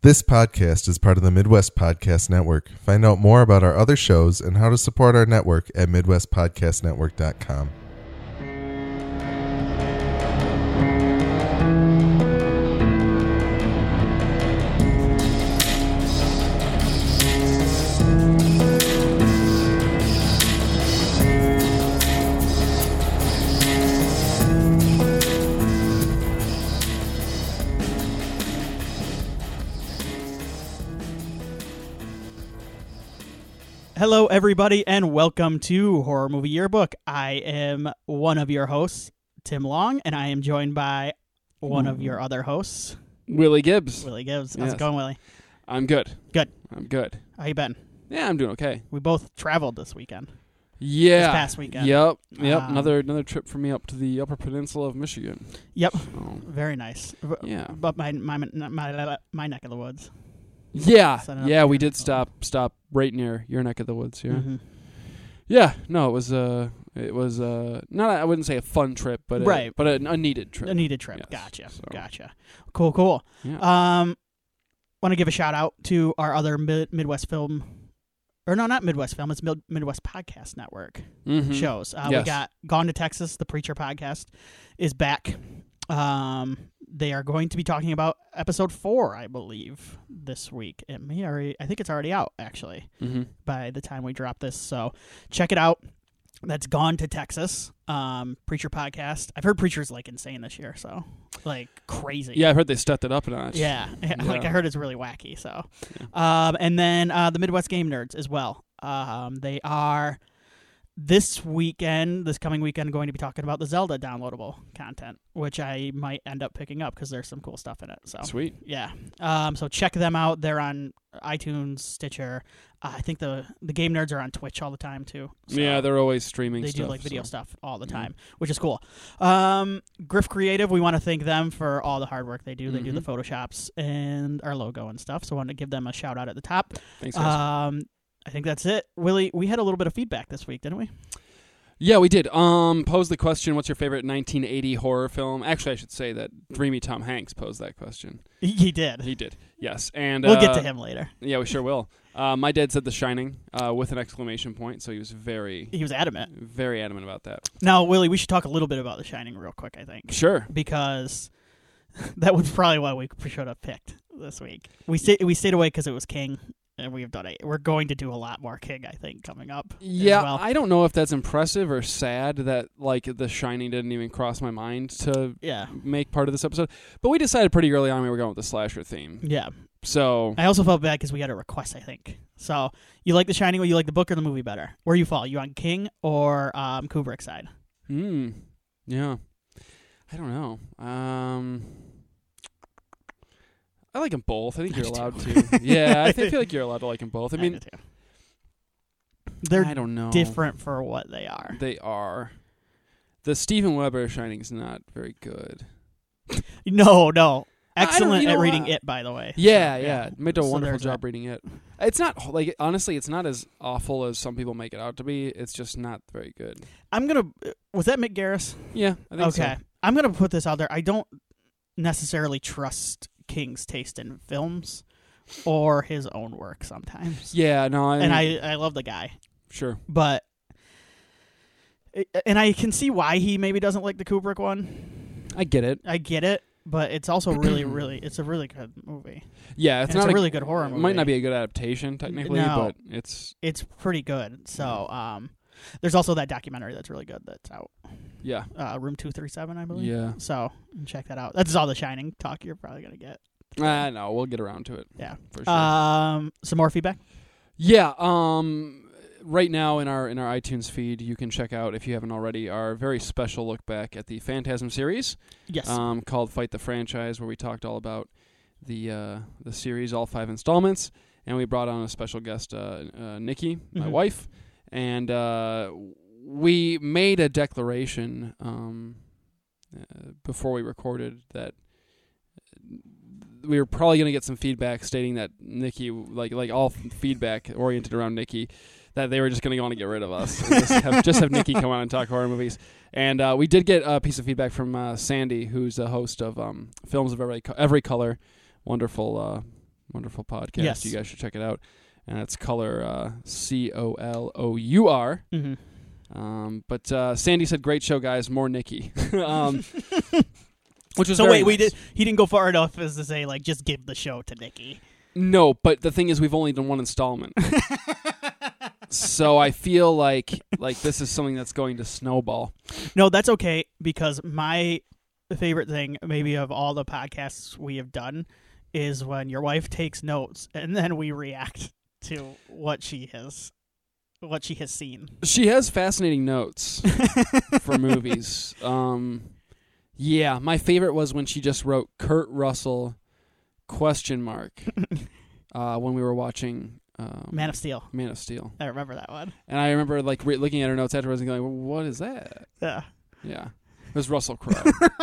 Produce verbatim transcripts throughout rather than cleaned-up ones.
This podcast is part of the Midwest Podcast Network. Find out more about our other shows and how to support our network at midwest podcast network dot com. Hello, everybody, and welcome to Horror Movie Yearbook. I am one of your hosts, Tim Long, and I am joined by one of your other hosts, Willie Gibbs. Willie Gibbs. How's Yes. it going, Willie? I'm good. Good. I'm good. How you been? Yeah, I'm doing okay. We both traveled this weekend. Yeah. This past weekend. Yep. Yep. Um, another another trip for me up to the Upper Peninsula of Michigan. Yep. So, Very nice. B- yeah. But my my my, my neck of the woods. Yeah. Set it up Yeah. We here. did stop stop right near your neck of the woods. Yeah. Mhm. Yeah. No, it was uh it was uh not a, I wouldn't say a fun trip, but a, Right. but a, a needed trip. A needed trip. Yes, Gotcha. so. Gotcha. Cool. Cool. Yeah. Um, want to give a shout out to our other mid- Midwest film, or no, not Midwest film. It's Mid- Midwest Podcast Network Mhm. shows. Uh, Yes. We got Gone to Texas, the Preacher podcast, is back. Um, they are going to be talking about episode four, I believe, this week. It may already, I think it's already out actually Mhm. by the time we drop this. So check it out. That's Gone to Texas, um, Preacher podcast. I've heard Preacher's like insane this year, so like crazy. Yeah, I've heard they stepped it up a notch. Yeah, like Yeah. I heard it's really wacky. So, um, and then uh, the Midwest Game Nerds as well. Um, they are this weekend, this coming weekend, going to be talking about the Zelda downloadable content, which I might end up picking up because there's some cool stuff in it. So Sweet. yeah. Um, so check them out. They're on iTunes, Stitcher. Uh, I think the the Game Nerds are on Twitch all the time too. So Yeah, they're always streaming they stuff. do like video so. stuff all the Mhm. time, which is cool. Um, Griff Creative, we want to thank them for all the hard work they do. They do the Mhm. photoshops and our logo and stuff. So I want to give them a shout out at the top. Thanks, guys. Um, I think that's it. Willie, we had a little bit of feedback this week, didn't we? Yeah, we did. Um, pose the question, what's your favorite nineteen eighty horror film? Actually, I should say that Dreamy Tom Hanks posed that question. He, he did. He did, yes. And we'll uh, get to him later. Yeah, we sure will. Uh, my dad said The Shining uh, with an exclamation point, so he was very, He was adamant. very adamant about that. Now, Willie, we should talk a little bit about The Shining real quick, I think. Sure. Because that was probably why we should have picked this week. We stayed, we stayed away because it was King. And we've done it. We're going to do a lot more King, I think, coming up. Yeah, as well. I don't know if that's impressive or sad that like The Shining didn't even cross my mind to yeah, make part of this episode. But we decided pretty early on we were going with the slasher theme. yeah. So I also felt bad because we had a request, I think. So you like The Shining, or you like the book or the movie better? Where you fall? You on King or um, Kubrick side? Hmm. Yeah. I don't know. Um, I like them both. I think I you're do allowed too. to. Yeah, I th- feel like you're allowed to like them both. I mean, do too. They're I don't know. different for what they are. They are. The Steven Weber Shining is not very good. No, no. I don't- Excellent you at know, reading uh, it, by the way. Yeah, So, yeah. Made a So wonderful there's job that. reading it. It's not like honestly, it's not as awful as some people make it out to be. It's just not very good. I'm going to... Was that Mick Garris? Yeah, I think Okay. so. I'm going to put this out there. I don't necessarily trust King's taste in films or his own work sometimes. Yeah, no, I And I, I love the guy. sure. But... And I can see why he maybe doesn't like the Kubrick one. I get it. I get it. But it's also really, really... It's a really good movie. Yeah, it's And not a really good horror It movie. might not be a good adaptation technically, No. but it's It's pretty good. So, um, there's also that documentary that's really good that's out. yeah. Uh, Room two thirty-seven, I believe. Yeah. So, check that out. That's all the Shining talk you're probably going to get. I know, we'll get around to it. Yeah. For sure. Um, some more feedback? yeah, um right now in our in our iTunes feed, you can check out, if you haven't already, our very special look back at the Phantasm series, Yes. um, called Fight the Franchise, where we talked all about the uh, the series, all five installments, and we brought on a special guest, uh, uh, Nikki, my Mhm. wife, and uh, we made a declaration um, uh, before we recorded that we were probably going to get some feedback stating that Nikki, like like all feedback oriented around Nikki, that they were just going to go on and get rid of us. And just, have, just have Nikki come on and talk horror movies. And uh, we did get a piece of feedback from uh, Sandy, who's the host of um, Films of Every, Co- Every Color, wonderful uh, wonderful podcast. Yes. You guys should check it out. And it's Color, uh, C O L O U R. Mm-hmm. Um, but uh, Sandy said, "Great show, guys. More Nikki." um, which was so very wait, we nice. did. He didn't go far enough as to say like just give the show to Nikki. No, but the thing is, we've only done one installment. So I feel like like this is something that's going to snowball. No, that's okay because my favorite thing, maybe of all the podcasts we have done, is when your wife takes notes and then we react to what she has, what she has seen. She has fascinating notes for movies. Um, yeah, my favorite was when she just wrote Kurt Russell question mark uh, when we were watching um, Man of Steel. Man of Steel. I remember that one. And I remember like re- looking at her notes afterwards and going, well, "What is that?" Yeah. Yeah, it was Russell Crowe.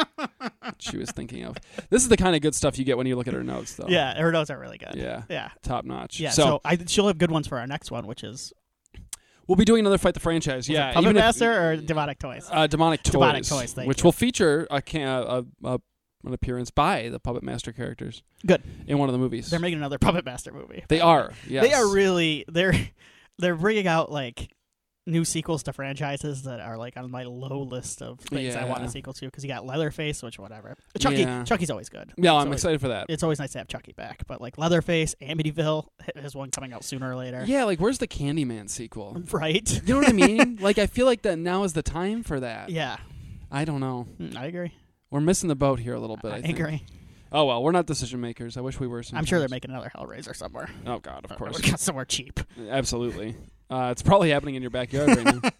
She was thinking of. This is the kind of good stuff you get when you look at her notes, though. Yeah, her notes are really good. Yeah, Yeah. top notch. Yeah. So, So, I, she'll have good ones for our next one, which is we'll be doing another Fight the Franchise. was Yeah, it Puppet even if- Master or Demonic Toys. Uh, Demonic Toys, Demonic Toys, thank which you. will feature a, can- a, a an appearance by the Puppet Master characters. Good. In one of the movies. They're making another Puppet Master movie. They are. Yes. They are really they're they're bringing out like new sequels to franchises that are like on my low list of things I want Yeah. a sequel to because you got Leatherface, which whatever. Chucky, Yeah. Chucky's always good. Yeah, It's I'm always, excited for that. It's always nice to have Chucky back, but like Leatherface, Amityville has one coming out sooner or later. Yeah, like where's the Candyman sequel? Right. You know what I mean? Like I feel like that now is the time for that. Yeah, I don't know. Mm, I agree. We're missing the boat here a little bit. I, I think. agree. Oh well, we're not decision makers. I wish we were. I'm Sometimes. sure they're making another Hellraiser somewhere. Oh God, of course, somewhere cheap. absolutely. Uh, it's probably happening in your backyard right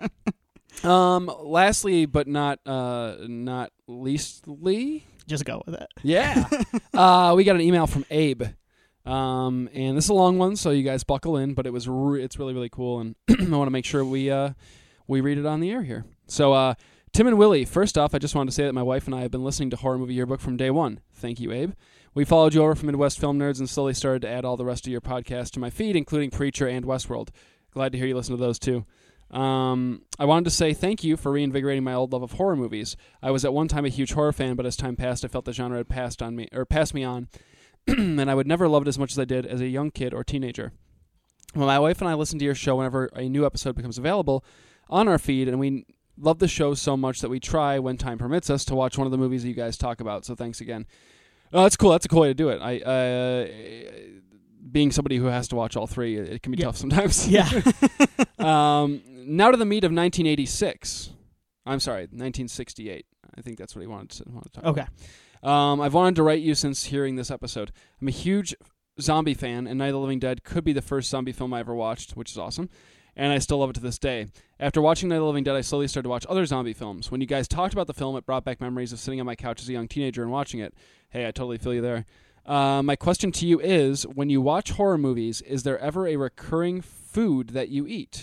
now. Um. Lastly, but not uh, not leastly. Just go with it. Yeah. uh, we got an email from Abe. Um, and this is a long one, so you guys buckle in. But it was re- it's really really cool, and I want to make sure we uh, we read it on the air here. So, uh, Tim and Willie, first off, I just wanted to say that my wife and I have been listening to Horror Movie Yearbook from day one. Thank you, Abe. We followed you over from Midwest Film Nerds and slowly started to add all the rest of your podcasts to my feed, including Preacher and Westworld. Glad to hear you listen to those too. Um, I wanted to say thank you for reinvigorating my old love of horror movies. I was at one time a huge horror fan, but as time passed, I felt the genre had passed on me or passed me on, and I would never love it as much as I did as a young kid or teenager. Well, my wife and I listen to your show whenever a new episode becomes available on our feed, and we love the show so much that we try, when time permits us, to watch one of the movies that you guys talk about. So thanks again. Oh, that's cool. That's a cool way to do it. I, uh, being somebody who has to watch all three, it, it can be Yeah. tough sometimes. Yeah. um, now to the meat of nineteen eighty-six. I'm sorry, nineteen sixty-eight. I think that's what he wanted to, wanted to talk Okay. about. Um, I've wanted to write you since hearing this episode. I'm a huge zombie fan, and Night of the Living Dead could be the first zombie film I ever watched, which is awesome. And I still love it to this day. After watching Night of the Living Dead, I slowly started to watch other zombie films. When you guys talked about the film, it brought back memories of sitting on my couch as a young teenager and watching it. Hey, I totally feel you there. Uh, my question to you is, when you watch horror movies, is there ever a recurring food that you eat?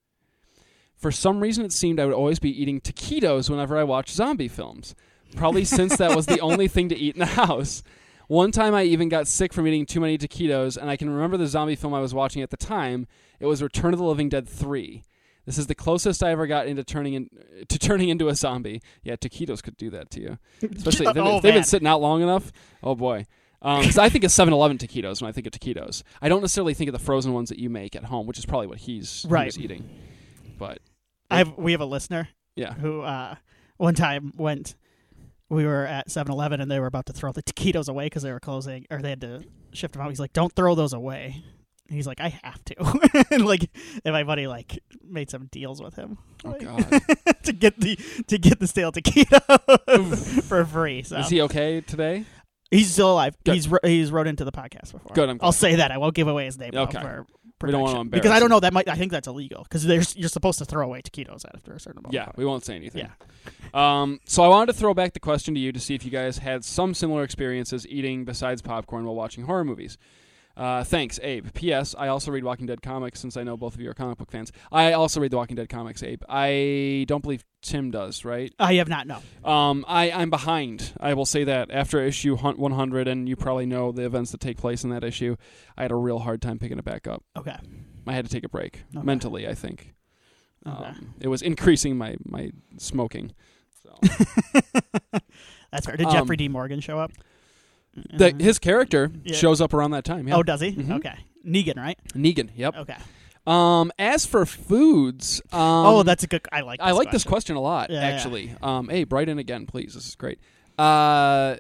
For some reason, it seemed I would always be eating taquitos whenever I watch zombie films. Probably since that was the only thing to eat in the house. One time I even got sick from eating too many taquitos, and I can remember the zombie film I was watching at the time. It was Return of the Living Dead three. This is the closest I ever got into turning in, to turning into a zombie. Yeah, taquitos could do that to you. Especially if they've, Oh, if they've been man. sitting out long enough. Oh, boy. Because I think of seven eleven taquitos when I think of taquitos. I don't necessarily think of the frozen ones that you make at home, which is probably what he's he Right. was eating. But I have we have a listener yeah. who uh, one time went. We were at seven eleven and they were about to throw the taquitos away because they were closing, or they had to shift them out. He's like, "Don't throw those away." And he's like, "I have to." And like, and my buddy like made some deals with him. Oh, like, God. to get the to get the stale taquito for free. So Is he okay today? he's still alive. Good. He's he's wrote into the podcast before. Good, I'm glad. I'll say that. I won't give away his name. though, Okay. For We don't wanna protection. embarrass because I him. don't know that might. I think that's illegal because there's you're supposed to throw away taquitos after a certain amount. Yeah, of time. we won't say anything. Yeah. Um, so I wanted to throw back the question to you to see if you guys had some similar experiences eating besides popcorn while watching horror movies. Uh, thanks, Abe. P S. I also read Walking Dead comics since I know both of you are comic book fans. I also read the Walking Dead comics, Abe. I don't believe Tim does, right? I have not. No. Um, I, I'm behind. I will say that. After issue one hundred, and you probably know the events that take place in that issue, I had a real hard time picking it back up. Okay. I had to take a break. Okay. Mentally, I think. Okay. Um, it was increasing my, my smoking. So. That's fair. Did Um, Jeffrey D. Morgan show up? The, his character Yeah. shows up around that time. Yeah. Oh, does he? Mhm. Okay. Negan, right? Negan. Yep. Okay. Um, as for foods, um, oh, that's a good. I like. This I like question. this question a lot. Yeah, yeah. actually. Um, hey, write in again, please. This is great. Uh,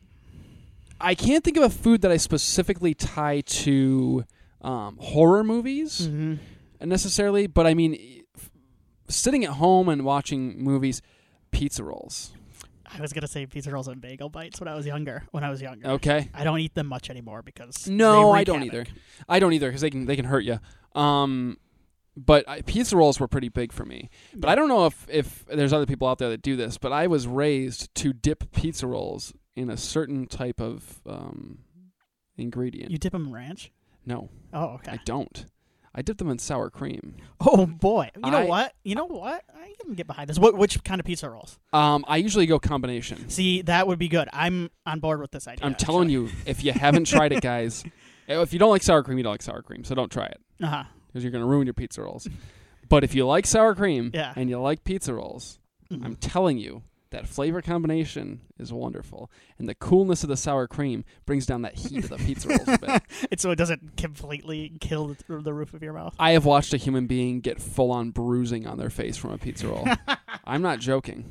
I can't think of a food that I specifically tie to um, horror movies Mhm. necessarily, but I mean, f- sitting at home and watching movies, pizza rolls. I was gonna say pizza rolls and bagel bites when I was younger. When I was younger. Okay. I don't eat them much anymore because No, they I wreak don't havoc. either. I don't either because they can they can hurt you. Um, but I, pizza rolls were pretty big for me. But I don't know if if there's other people out there that do this. But I was raised to dip pizza rolls in a certain type of um, ingredient. You dip them in ranch? No, Oh, okay. I don't. I dip them in sour cream. Oh boy. You know I- what? You know what? I can get behind this. What? Which kind of pizza rolls? Um, I usually go combination. See, that would be good. I'm on board with this idea. I'm telling you, if you haven't tried it, guys, if you don't like sour cream, you don't like sour cream. So don't try it Uh huh. because you're going to ruin your pizza rolls. But if you like sour cream Yeah. and you like pizza rolls, Mhm. I'm telling you, that flavor combination is wonderful. And the coolness of the sour cream brings down that heat of the pizza rolls a bit. It's so it doesn't completely kill the, the roof of your mouth. I have watched a human being get full-on bruising on their face from a pizza roll. I'm not joking.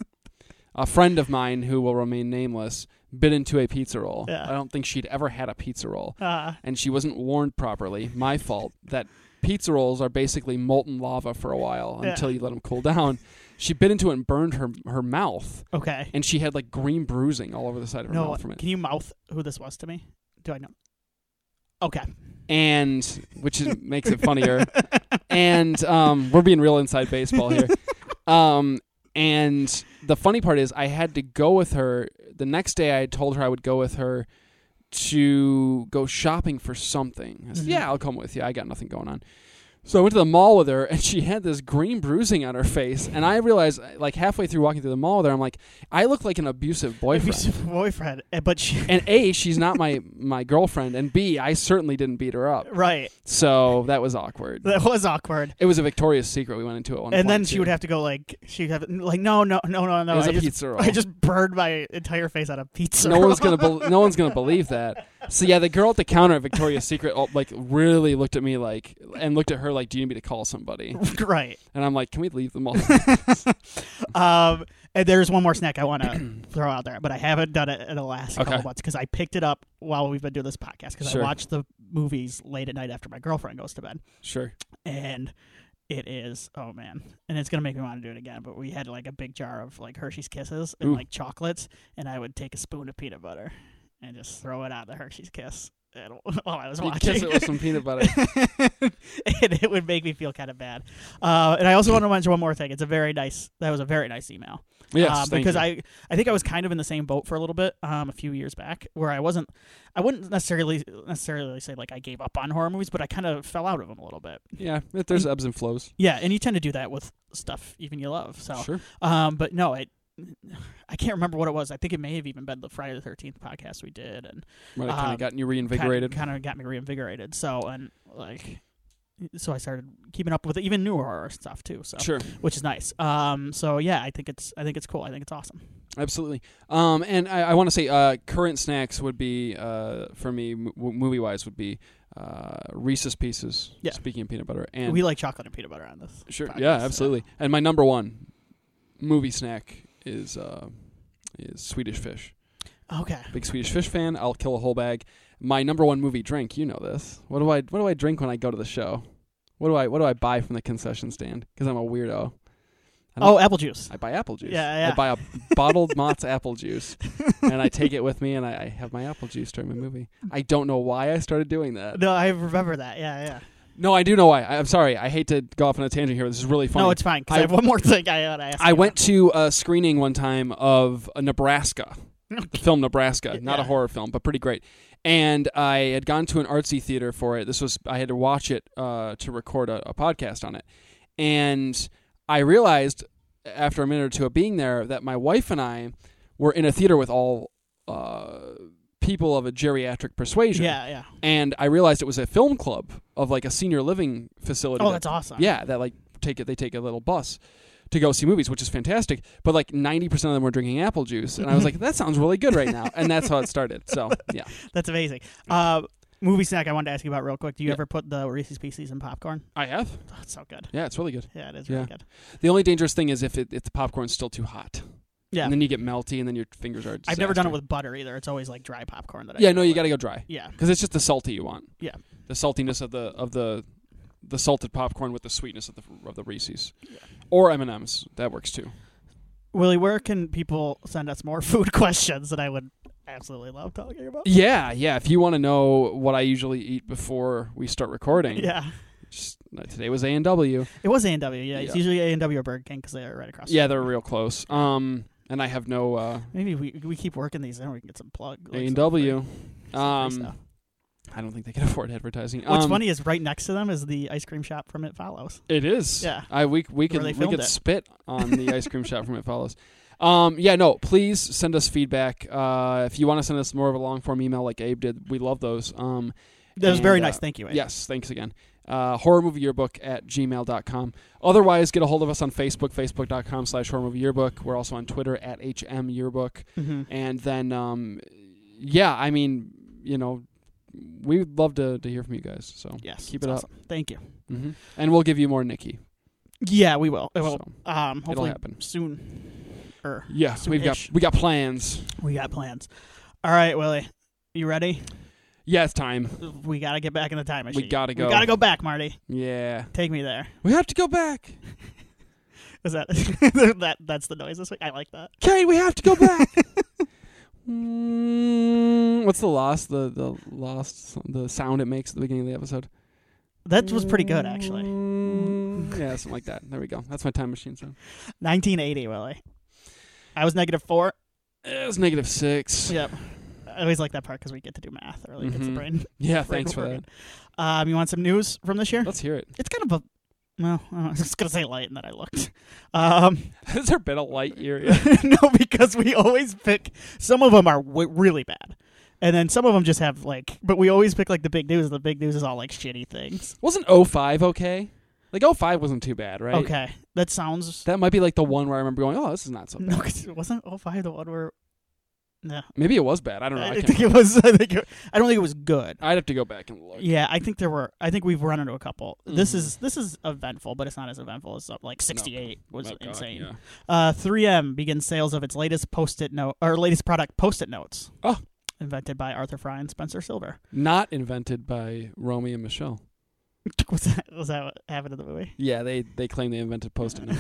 A friend of mine who will remain nameless bit into a pizza roll. Yeah. I don't think she'd ever had a pizza roll. Uh, And she wasn't warned properly. My fault. That pizza rolls are basically molten lava for a while Yeah. until you let them cool down. She bit into it and burned her her mouth. okay. And she had like green bruising all over the side of her No, mouth from it. can you mouth who this was to me? Do I know? Okay. And which is, makes it funnier. And um, we're being real inside baseball here. Um, and the funny part is, I had to go with her. The next day, I told her I would go with her to go shopping for something. I said, Mhm. "Yeah, I'll come with you. I got nothing going on." So I went to the mall with her, and she had this green bruising on her face. And I realized, like halfway through walking through the mall with her, I'm like, I look like an abusive boyfriend. Abusive boyfriend, eh, but she, And A, she's not my, my girlfriend, and B, I certainly didn't beat her up. right. So that was awkward. That was awkward. It was a Victoria's Secret we went into at one point. And then she too. would have to go like she'd have like no no no no no. It was I a just, pizza roll. I just burned my entire face on a pizza. no roll. one's gonna be- no one's gonna believe that. So yeah, the girl at the counter at Victoria's Secret oh, like really looked at me like and looked at her like, "Do you need me to call somebody?" right. And I'm like, "Can we leave the mall?" Um, and there's one more snack I want to throw out there, but I haven't done it in the last Okay. couple months because I picked it up while we've been doing this podcast because Sure. I watch the movies late at night after my girlfriend goes to bed, Sure. and it is oh man, and it's gonna make me want to do it again. But we had like a big jar of like Hershey's Kisses and Ooh. like chocolates, and I would take a spoon of peanut butter and just throw it on the Hershey's Kiss. And while I was You watching, kiss it with some peanut butter. and it would make me feel kind of bad. Uh, and I also want to mention one more thing. It's a very nice. That was a very nice email. Yes, uh, thank because you. I, I think I was kind of in the same boat for a little bit um, a few years back, where I wasn't. I wouldn't necessarily necessarily say like I gave up on horror movies, but I kind of fell out of them a little bit. Yeah, there's ebbs and flows. Yeah, and you tend to do that with stuff even you love. So, Sure. um, but no, it. I can't remember what it was. I think it may have even been the Friday the thirteenth podcast we did, and Might have kind Um, of gotten you reinvigorated. Kind of got me reinvigorated. So and like, so I started keeping up with even newer horror stuff too. So Sure. which is nice. Um, so yeah, I think it's I think it's cool. I think it's awesome. Absolutely. Um, and I, I want to say uh, current snacks would be, uh, for me, m- movie-wise, would be uh, Reese's Pieces, Yeah. speaking of peanut butter. And We like chocolate and peanut butter on this. Sure. podcast, Yeah, absolutely. And my number one movie snack is uh, is Swedish Fish. Okay. Big Swedish Fish fan. I'll kill a whole bag. My number one movie drink, you know this. What do I what do I drink when I go to the show? What do I what do I buy from the concession stand? Because I'm a weirdo. I don't- Oh, apple juice. I buy apple juice. Yeah, yeah. I buy a bottled Mott's apple juice, and I take it with me, and I, I have my apple juice during my movie. I don't know why I started doing that. No, I remember that. Yeah, yeah. No, I do know why. I, I'm sorry. I hate to go off on a tangent here. This is really funny. No, it's fine. 'Cause I, I- have one more thing I want to ask. I you went to a screening one time of uh, Nebraska, about. the film Nebraska. Not a Yeah. horror film, but pretty great. And I had gone to an artsy theater for it. This was I had to watch it uh, to record a, a podcast on it. And I realized after a minute or two of being there that my wife and I were in a theater with all uh, people of a geriatric persuasion. Yeah, yeah. And I realized it was a film club of like a senior living facility. Oh, that- that's awesome. yeah, that like take it. They take a little bus to go see movies, which is fantastic. But like ninety percent of them were drinking apple juice, and I was like, that sounds really good right now, and that's how it started. So yeah, That's amazing. Uh, movie snack I wanted to ask you about real quick. Do you Yeah. ever put the Reese's Pieces in popcorn? I have. Oh, it's so good. Yeah, it's really good. Yeah, it is Yeah. really good. The only dangerous thing is if it, if the popcorn's still too hot. Yeah. And then you get melty, and then your fingers are. a I've never done it disaster. with butter either. It's always like dry popcorn that I Yeah, do no, you with. got to go dry Yeah. because it's just the salty you want. Yeah. The saltiness of the of the the salted popcorn with the sweetness of the of the Reese's, Yeah. or M and M's. That works too. Willie, where can people send us more food questions that I would absolutely love talking about? Yeah, yeah. If you want to know what I usually eat before we start recording, Yeah. just, uh, today was A and W. It was A and W. Yeah, it's Yeah. usually A and W or Burger King because they are right across. the Yeah, street. they're real close. Um, and I have no uh, Maybe we we keep working these, then we can get some plug. like A some and W. free- some free Um, stuff. I don't think they can afford advertising. What's um, funny is right next to them is the ice cream shop from It Follows. It is. Yeah. I we we Where could they we filmed could it. spit on the ice cream shop from It Follows. Um, yeah, no, please send us feedback. Uh, if you want to send us more of a long form email like Abe did, we love those. Um, That was and, very uh, nice. Thank you. Abe. Yes, thanks again. Uh, horror movie yearbook at gmail dot com. Otherwise, get a hold of us on Facebook, facebook dot com slash horror movie yearbook. We're also on Twitter at H M yearbook. Mm-hmm. And then, um, yeah, I mean, you know, we'd love to, to hear from you guys. So Yes. keep it's it awesome. Thank you. up. hmm And we'll give you more Nikki. Yeah, we will. It will. So, Um, hopefully happen. soon. Or yeah, we've got Soon-ish. we got plans. we got plans. All right, Willie, you ready? Yeah, it's time. We got to get back in the time machine. gotta go. We got to go back, Marty. Yeah, Take me there. we have to go back. Is that that? That's the noise this week. I like that. Okay, we have to go back. mm, what's the lost? The the lost the sound it makes at the beginning of the episode. That was pretty good, actually. Mm, yeah, something like that. There we go. That's my time machine sound. nineteen eighty, Willie. I was negative four. It was negative six. Yep. I always like that part because we get to do math. It really gets the Mhm. brain. Yeah, brain thanks for working. that. Um, you want some news from this year? Let's hear it. It's kind of a. Well, I was just gonna say light, and then I looked. Um, Has there been a light year? no, because we always pick. Some of them are w- really bad, and then some of them just have like. But we always pick like the big news. The big news is all like shitty things. Wasn't oh five okay? Like oh five wasn't too bad, right? Okay, that sounds. That might be like the one where I remember going, oh, this is not so bad. No, 'cause it wasn't oh five the one where. No, Maybe it was bad. I don't know. I, I, think can't it was. I think. It, I don't think it was good. I'd have to go back and look. Yeah, I think there were. I think we've run into a couple. This Mhm. is this is eventful, but it's not as eventful as uh, like sixty-eight was Oh, God, insane. yeah. Uh, three M begins sales of its latest post-it note or latest product, Post-it notes. Oh. Invented by Arthur Fry and Spencer Silver. Not invented by Romy and Michelle. was that was that what happened in the movie? Yeah, they they claim they invented Post-it notes.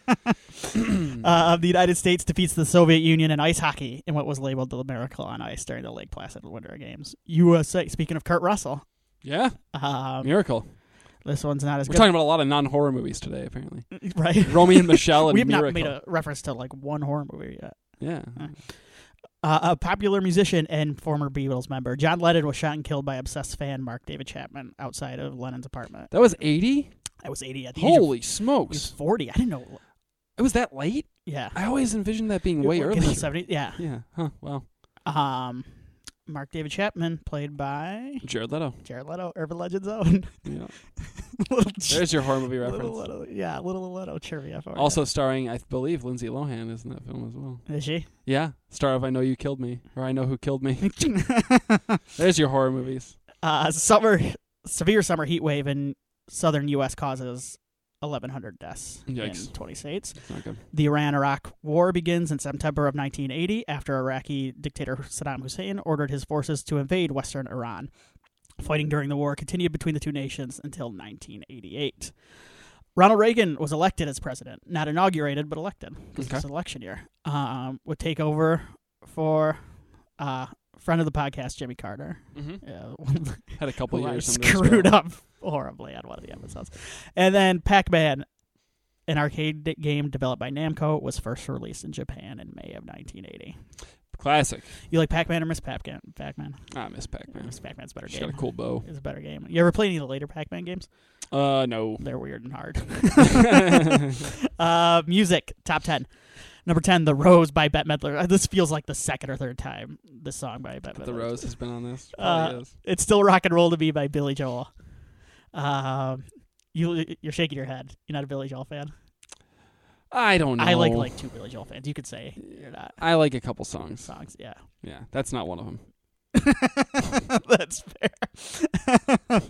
uh, the United States defeats the Soviet Union in ice hockey in what was labeled the Miracle on Ice during the Lake Placid Winter Games. U S A. Speaking of Kurt Russell, Yeah, um, Miracle. this one's not as We're good. talking about a lot of non-horror movies today, apparently. right? Romy and Michelle and We have not Miracle. made a reference to like one horror movie yet. yeah. Uh, a popular musician and former Beatles member, John Lennon was shot and killed by obsessed fan Mark David Chapman outside of Lennon's apartment. That was eighty? I was eighty at the age of Holy he was smokes. forty. I didn't know. It was that late? Yeah. I always envisioned that being way Like in earlier. the seventies. Yeah. Yeah. Huh. Wow. Um, Mark David Chapman, played by Jared Leto. Jared Leto, Urban Legends own. Yeah. little, ch- There's your horror movie little reference. Leto, yeah, little Leto trivia for you. Also starring, I believe, Lindsay Lohan is in that film as well. Is she? Yeah. Star of I Know You Killed Me, or I Know Who Killed Me. There's your horror movies. uh, summer, severe summer heat wave in southern U S causes eleven hundred deaths Yikes. in twenty states. It's not good. The Iran-Iraq War begins in September of nineteen eighty after Iraqi dictator Saddam Hussein ordered his forces to invade western Iran. Fighting during the war continued between the two nations until nineteen eighty-eight. Ronald Reagan was elected as president, not inaugurated, but elected because Okay. it's an election year. Um, would take over for uh, friend of the podcast, Jimmy Carter. Mm-hmm. Yeah, Had a couple who I years. under his screwed belt. up horribly on one of the episodes. And then Pac-Man, an arcade d- game developed by Namco, was first released in Japan in May of nineteen eighty. Classic. You like Pac-Man or Miss Pac-Man? Pac-Man. I miss Pac-Man. Miss Pac-Man's a better She's game. got a cool bow. It's a better game. You ever play any of the later Pac-Man games? Uh, no. They're weird and hard. uh, music, top ten. Number ten, The Rose by Bette Midler. Uh, This feels like the second or third time this song by Bette Midler. The Rose has been on this. Uh, Probably is. It's Still Rock and Roll to Me by Billy Joel. Um, you, you're shaking your head. You're not a Billy Joel fan? I don't know. I like like two Billy Joel fans. You could say you're not. I like a couple songs. Songs, yeah. Yeah, that's not one of them. That's fair.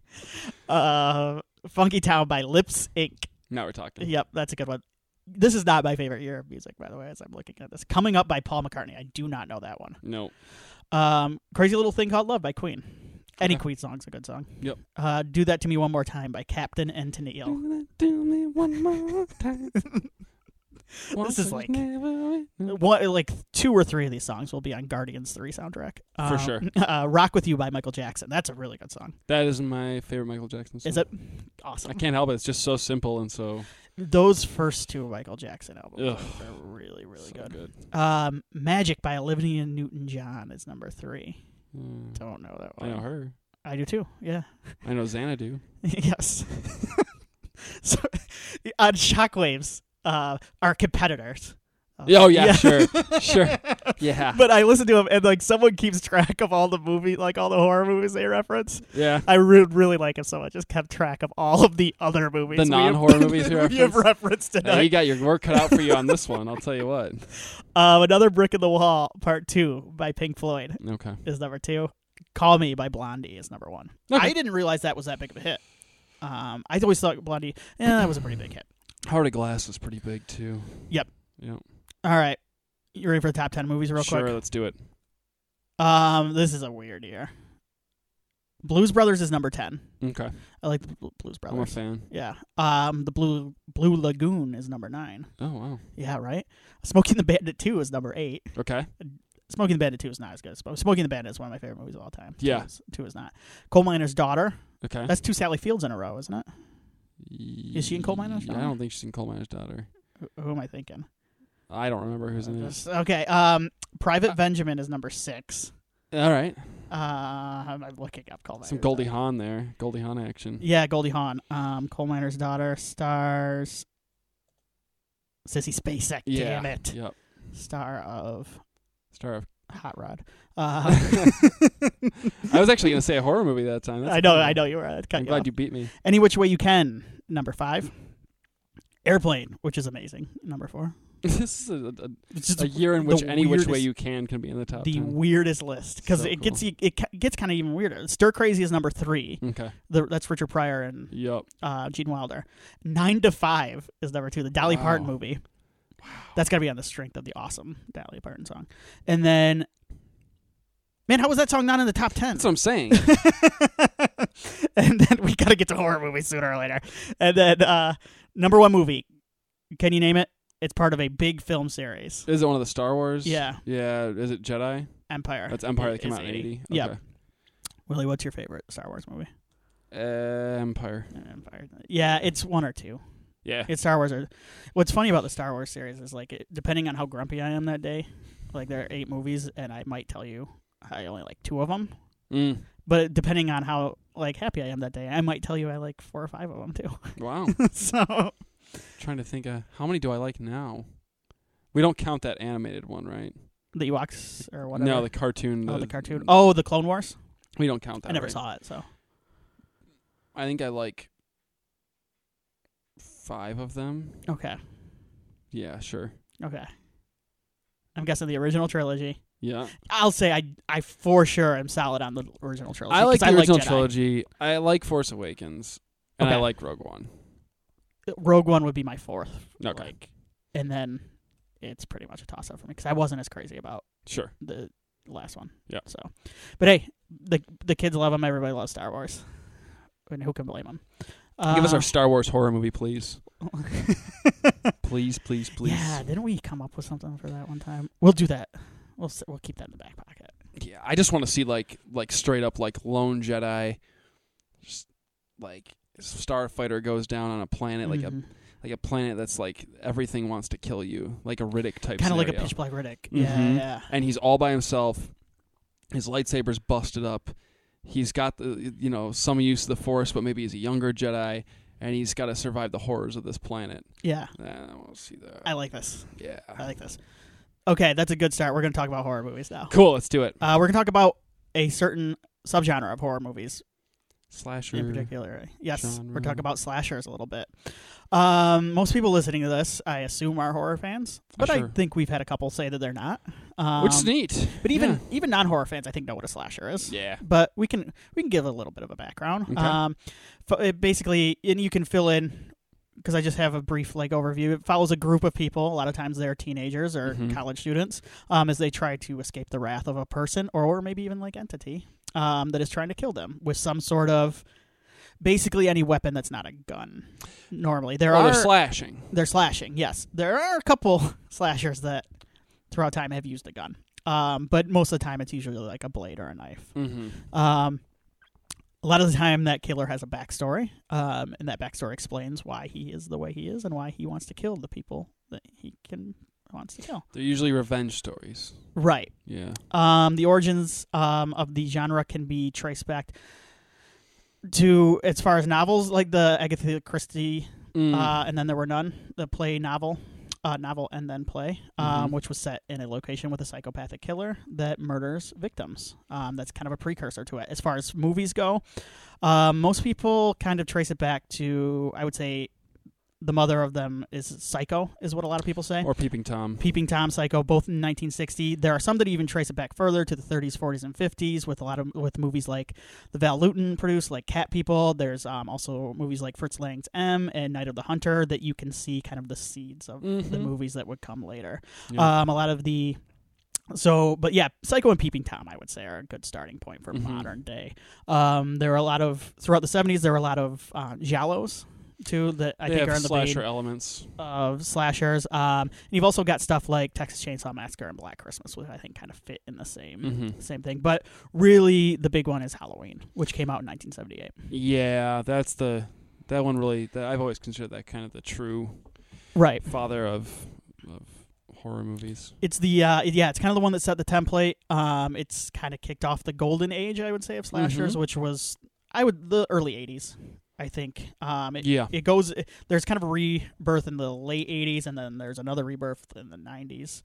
uh, Funky Town by Lips Incorporated. Now we're talking. Yep, that's a good one. This is not my favorite year of music, by the way, as I'm looking at this. Coming Up by Paul McCartney. I do not know that one. No. Um, Crazy Little Thing Called Love by Queen. Any Okay. Queen song's a good song. Yep. Uh, Do That To Me One More Time by Captain and Tennille. Do that to me one more time. This is like never... one, like two or three of these songs will be on Guardians three soundtrack. For Um, sure. Uh, Rock With You by Michael Jackson. That's a really good song. That is my favorite Michael Jackson song. Is it? Awesome. I can't help it. It's just so simple and so, Those first two Michael Jackson albums Ugh. are really, really so good. good. Um, Magic by Olivia Newton-John is number three. Mm. Don't know that I one. know her. I do too. Yeah. I know Xanadu. Yes. So on Shockwaves, uh, our competitors. Uh, Oh, yeah, sure. Sure. Yeah. But I listen to them, and like someone keeps track of all the movie, like all the horror movies they reference. Yeah. I re- really like him so much. Just kept track of all of the other movies. The we non-horror have, movies you we have referenced? referenced Hey, tonight. you got your work cut out for you on this one. I'll tell you what. Um, Another Brick in the Wall, Part Two by Pink Floyd Okay. is number two. Call Me by Blondie is number one. Okay. I didn't realize that was that big of a hit. Um, I always thought Blondie, yeah, that was a pretty big hit. Heart of Glass was pretty big, too. Yep. Yep. All right. You ready for the top ten movies real Sure, quick? let's do it. Um, this is a weird year. Blues Brothers is number ten. Okay. I like the Bl- Blues I'm a Brothers. fan. Yeah. Um, the Blue Blue Lagoon is number nine. Oh, wow. Yeah, right. Smoking the Bandit two is number eight. Okay. Smoking the Bandit two is not as good. Sm- Smoking the Bandit is one of my favorite movies of all time. Two Yeah. is, two is not. Coal Miner's Daughter. Okay. That's two Sally Fields in a row, isn't it? Is she in Coal Miner's Yeah, I Daughter? don't think she's in Coal Miner's Daughter. Who, who am I thinking? I don't remember who's in it. Just- Okay. Um, Private Uh, Benjamin is number six. All right. Uh, I'm looking up Coal Miner's Some Goldie Daughter. Hawn there. Goldie Hawn action. Yeah, Goldie Hawn. Um, Coal Miner's Daughter stars Sissy Spacek. Yeah. Damn it. Yep. Star of Star of. Hot Rod. Uh, I was actually going to say a horror movie that time. That's I know. cool. I know you were. I'd cut I'm you glad off. you beat me. Any Which Way You Can. Number five. Airplane, which is amazing. Number four. This is a, a, It's just a year in the which any which way weirdest- you can can be in the top the ten. weirdest list because So it gets cool. you, it ca- gets kind of even weirder. Stir Crazy is number three. Okay. The, that's Richard Pryor and Yep. uh, Gene Wilder. Nine to Five is number two. The Dolly Wow. Parton movie. That's got to be on the strength of the awesome Dolly Parton song. And then, man, how was that song not in the top ten? That's what I'm saying. And then we got to get to horror movies sooner or later. And then uh, number one movie. Can you name it? It's part of a big film series. Is it one of the Star Wars? Yeah. Yeah. Is it Jedi? Empire. That's Empire It that came is out in eighty. Yep. Okay. Willie, what's your favorite Star Wars movie? Uh, Empire. Empire. Yeah, it's one or two. Yeah. It's Star Wars. Or, what's funny about the Star Wars series is like, it, depending on how grumpy I am that day, like there are eight movies, and I might tell you I only like two of them. Mm. But depending on how like happy I am that day, I might tell you I like four or five of them too. Wow. So Trying to think of how many do I like now? We don't count that animated one, right? the Ewoks or whatever. No, the cartoon. oh, the cartoon. Oh, the Clone Wars. We don't count that. I never right? saw it, so I think I like five of them. okay, Yeah, sure. okay. I'm guessing the original trilogy. Yeah. I'll say I I for sure am solid on the original trilogy. I like 'cause the original Jedi. trilogy. I like Force Awakens. And I Okay. like Rogue One. Rogue One would be my fourth. Okay. Like, and then it's pretty much a toss up for me because I wasn't as crazy about Sure. the last one. Yeah. So, but hey, the the kids love them. Everybody loves Star Wars, and who can blame them? Uh, Give us our Star Wars horror movie, please. Please, please, please. Yeah, didn't we come up with something for that one time? We'll do that. We'll s- we'll keep that in the back pocket. Yeah, I just want to see like like straight up like lone Jedi, just like starfighter goes down on a planet like a Mhm. like a planet that's like everything wants to kill you, like a Riddick type. Kind of like a scenario. Pitch Black Riddick. Yeah, Mhm. yeah. And he's all by himself. His lightsaber's busted up. He's got the you know some use of the Force, but maybe he's a younger Jedi, and he's got to survive the horrors of this planet. Yeah. And I want to see that. I like this. yeah. I like this. Okay, that's a good start. We're going to talk about horror movies now. Cool. Let's do it. Uh, we're going to talk about a certain subgenre of horror movies. slasher in particular. Yes, genre. we're talking about slashers a little bit. Um, most people listening to this, I assume, are horror fans, but Sure. I think we've had a couple say that they're not. Um, which is neat. But even Yeah. even non-horror fans, I think, know what a slasher is. Yeah. But we can we can give a little bit of a background. Okay. Um, f- it basically, and you can fill in because I just have a brief like overview. It follows a group of people. A lot of times they're teenagers or Mhm. college students, um, as they try to escape the wrath of a person or maybe even like entity um, that is trying to kill them with some sort of basically any weapon that's not a gun. Normally, there Well, are they're slashing. they're slashing. Yes, there are a couple slashers that throughout time have used a gun. Um, but most of the time, it's usually like a blade or a knife. Mm-hmm. Um, a lot of the time, that killer has a backstory, um, and that backstory explains why he is the way he is and why he wants to kill the people that he can wants to kill. They're usually revenge stories. Right. Yeah. Um, the origins um, of the genre can be traced back to, as far as novels, like the Agatha Christie, Mm. uh, and then there were none, the play novel. Uh, novel and then play, um, Mhm. which was set in a location with a psychopathic killer that murders victims. Um, that's kind of a precursor to it. As far as movies go, um, most people kind of trace it back to, I would say, the mother of them is Psycho, is what a lot of people say. Or Peeping Tom. Peeping Tom, Psycho, both in nineteen sixty. There are some that even trace it back further to the thirties, forties, and fifties with a lot of with movies like the Val Lewton produced, like Cat People. There's um, also movies like Fritz Lang's M and Night of the Hunter that you can see kind of the seeds of the Mhm. movies that would come later. Yeah. Um, a lot of the so, but yeah, Psycho and Peeping Tom, I would say, are a good starting point for Mhm. modern day. Um, there were a lot of throughout the seventies. There were a lot of uh, giallos too that I they think have are in the slasher vein elements. of slashers. Um, and you've also got stuff like Texas Chainsaw Massacre and Black Christmas, which I think kind of fit in the same Mhm. same thing. But really, the big one is Halloween, which came out in nineteen seventy-eight. Yeah, that's the that one really. That I've always considered that kind of the true Right. father of of horror movies. It's the uh, yeah, it's kind of the one that set the template. Um, it's kind of kicked off the golden age, I would say, of slashers, Mhm. which was I would the early eighties. I think um, it, Yeah. it goes. There's kind of a rebirth in the late eighties, and then there's another rebirth in the nineties.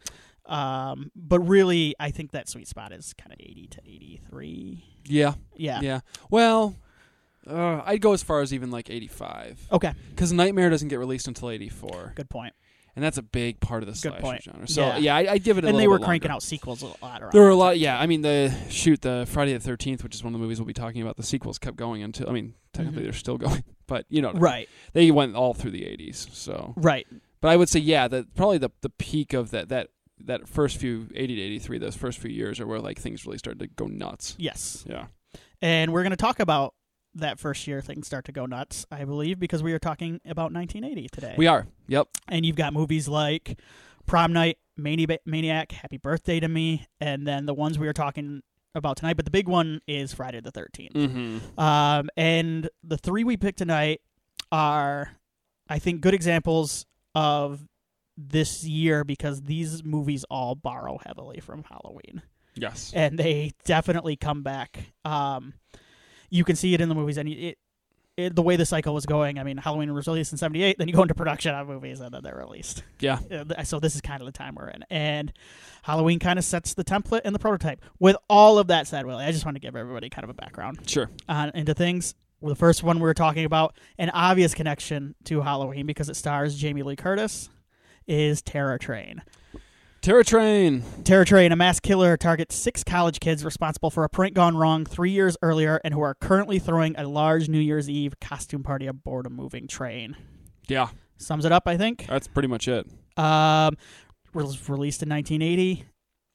Um, but really, I think that sweet spot is kind of eighty to eighty-three. Yeah. Yeah. Yeah. Well, uh, I'd go as far as even like eighty-five. Okay. Because Nightmare doesn't get released until eighty-four. Good point. And that's a big part of the Good slasher point. genre. So, Yeah. yeah, I, I'd give it a And little they were bit cranking longer. out sequels a lot. Around There were a that lot, time. yeah. I mean, the shoot, the Friday the thirteenth, which is one of the movies we'll be talking about, the sequels kept going until, I mean, technically Mhm. they're still going, but you know, what I mean. Right. They went all through the eighties. So, Right. but I would say, yeah, that probably the the peak of that that that first few eighty to eighty-three, those first few years are where like things really started to go nuts. Yes. Yeah. And we're going to talk about that first year things start to go nuts, I believe, because we are talking about nineteen eighty today. We are. Yep. And you've got movies like Prom Night, Mani- Maniac, Happy Birthday to Me, and then the ones we are talking about tonight. But the big one is Friday the thirteenth. Mm-hmm. Um, and the three we picked tonight are, I think, good examples of this year because these movies all borrow heavily from Halloween. Yes. And they definitely come back. Um, you can see it in the movies, and it, it, the way the cycle was going. I mean, Halloween was released in seventy-eight, then you go into production on movies, and then they're released. Yeah. Uh, So this is kind of the time we're in. And Halloween kind of sets the template and the prototype. With all of that said, Willie, I just want to give everybody kind of a background Sure. on into things. Well, the first one we were talking about, an obvious connection to Halloween because it stars Jamie Lee Curtis, is Terror Train. Terror Train. Terror Train, a mass killer, targets six college kids responsible for a prank gone wrong three years earlier and who are currently throwing a large New Year's Eve costume party aboard a moving train. Yeah. Sums it up, I think. That's pretty much it. Um, was released in nineteen eighty.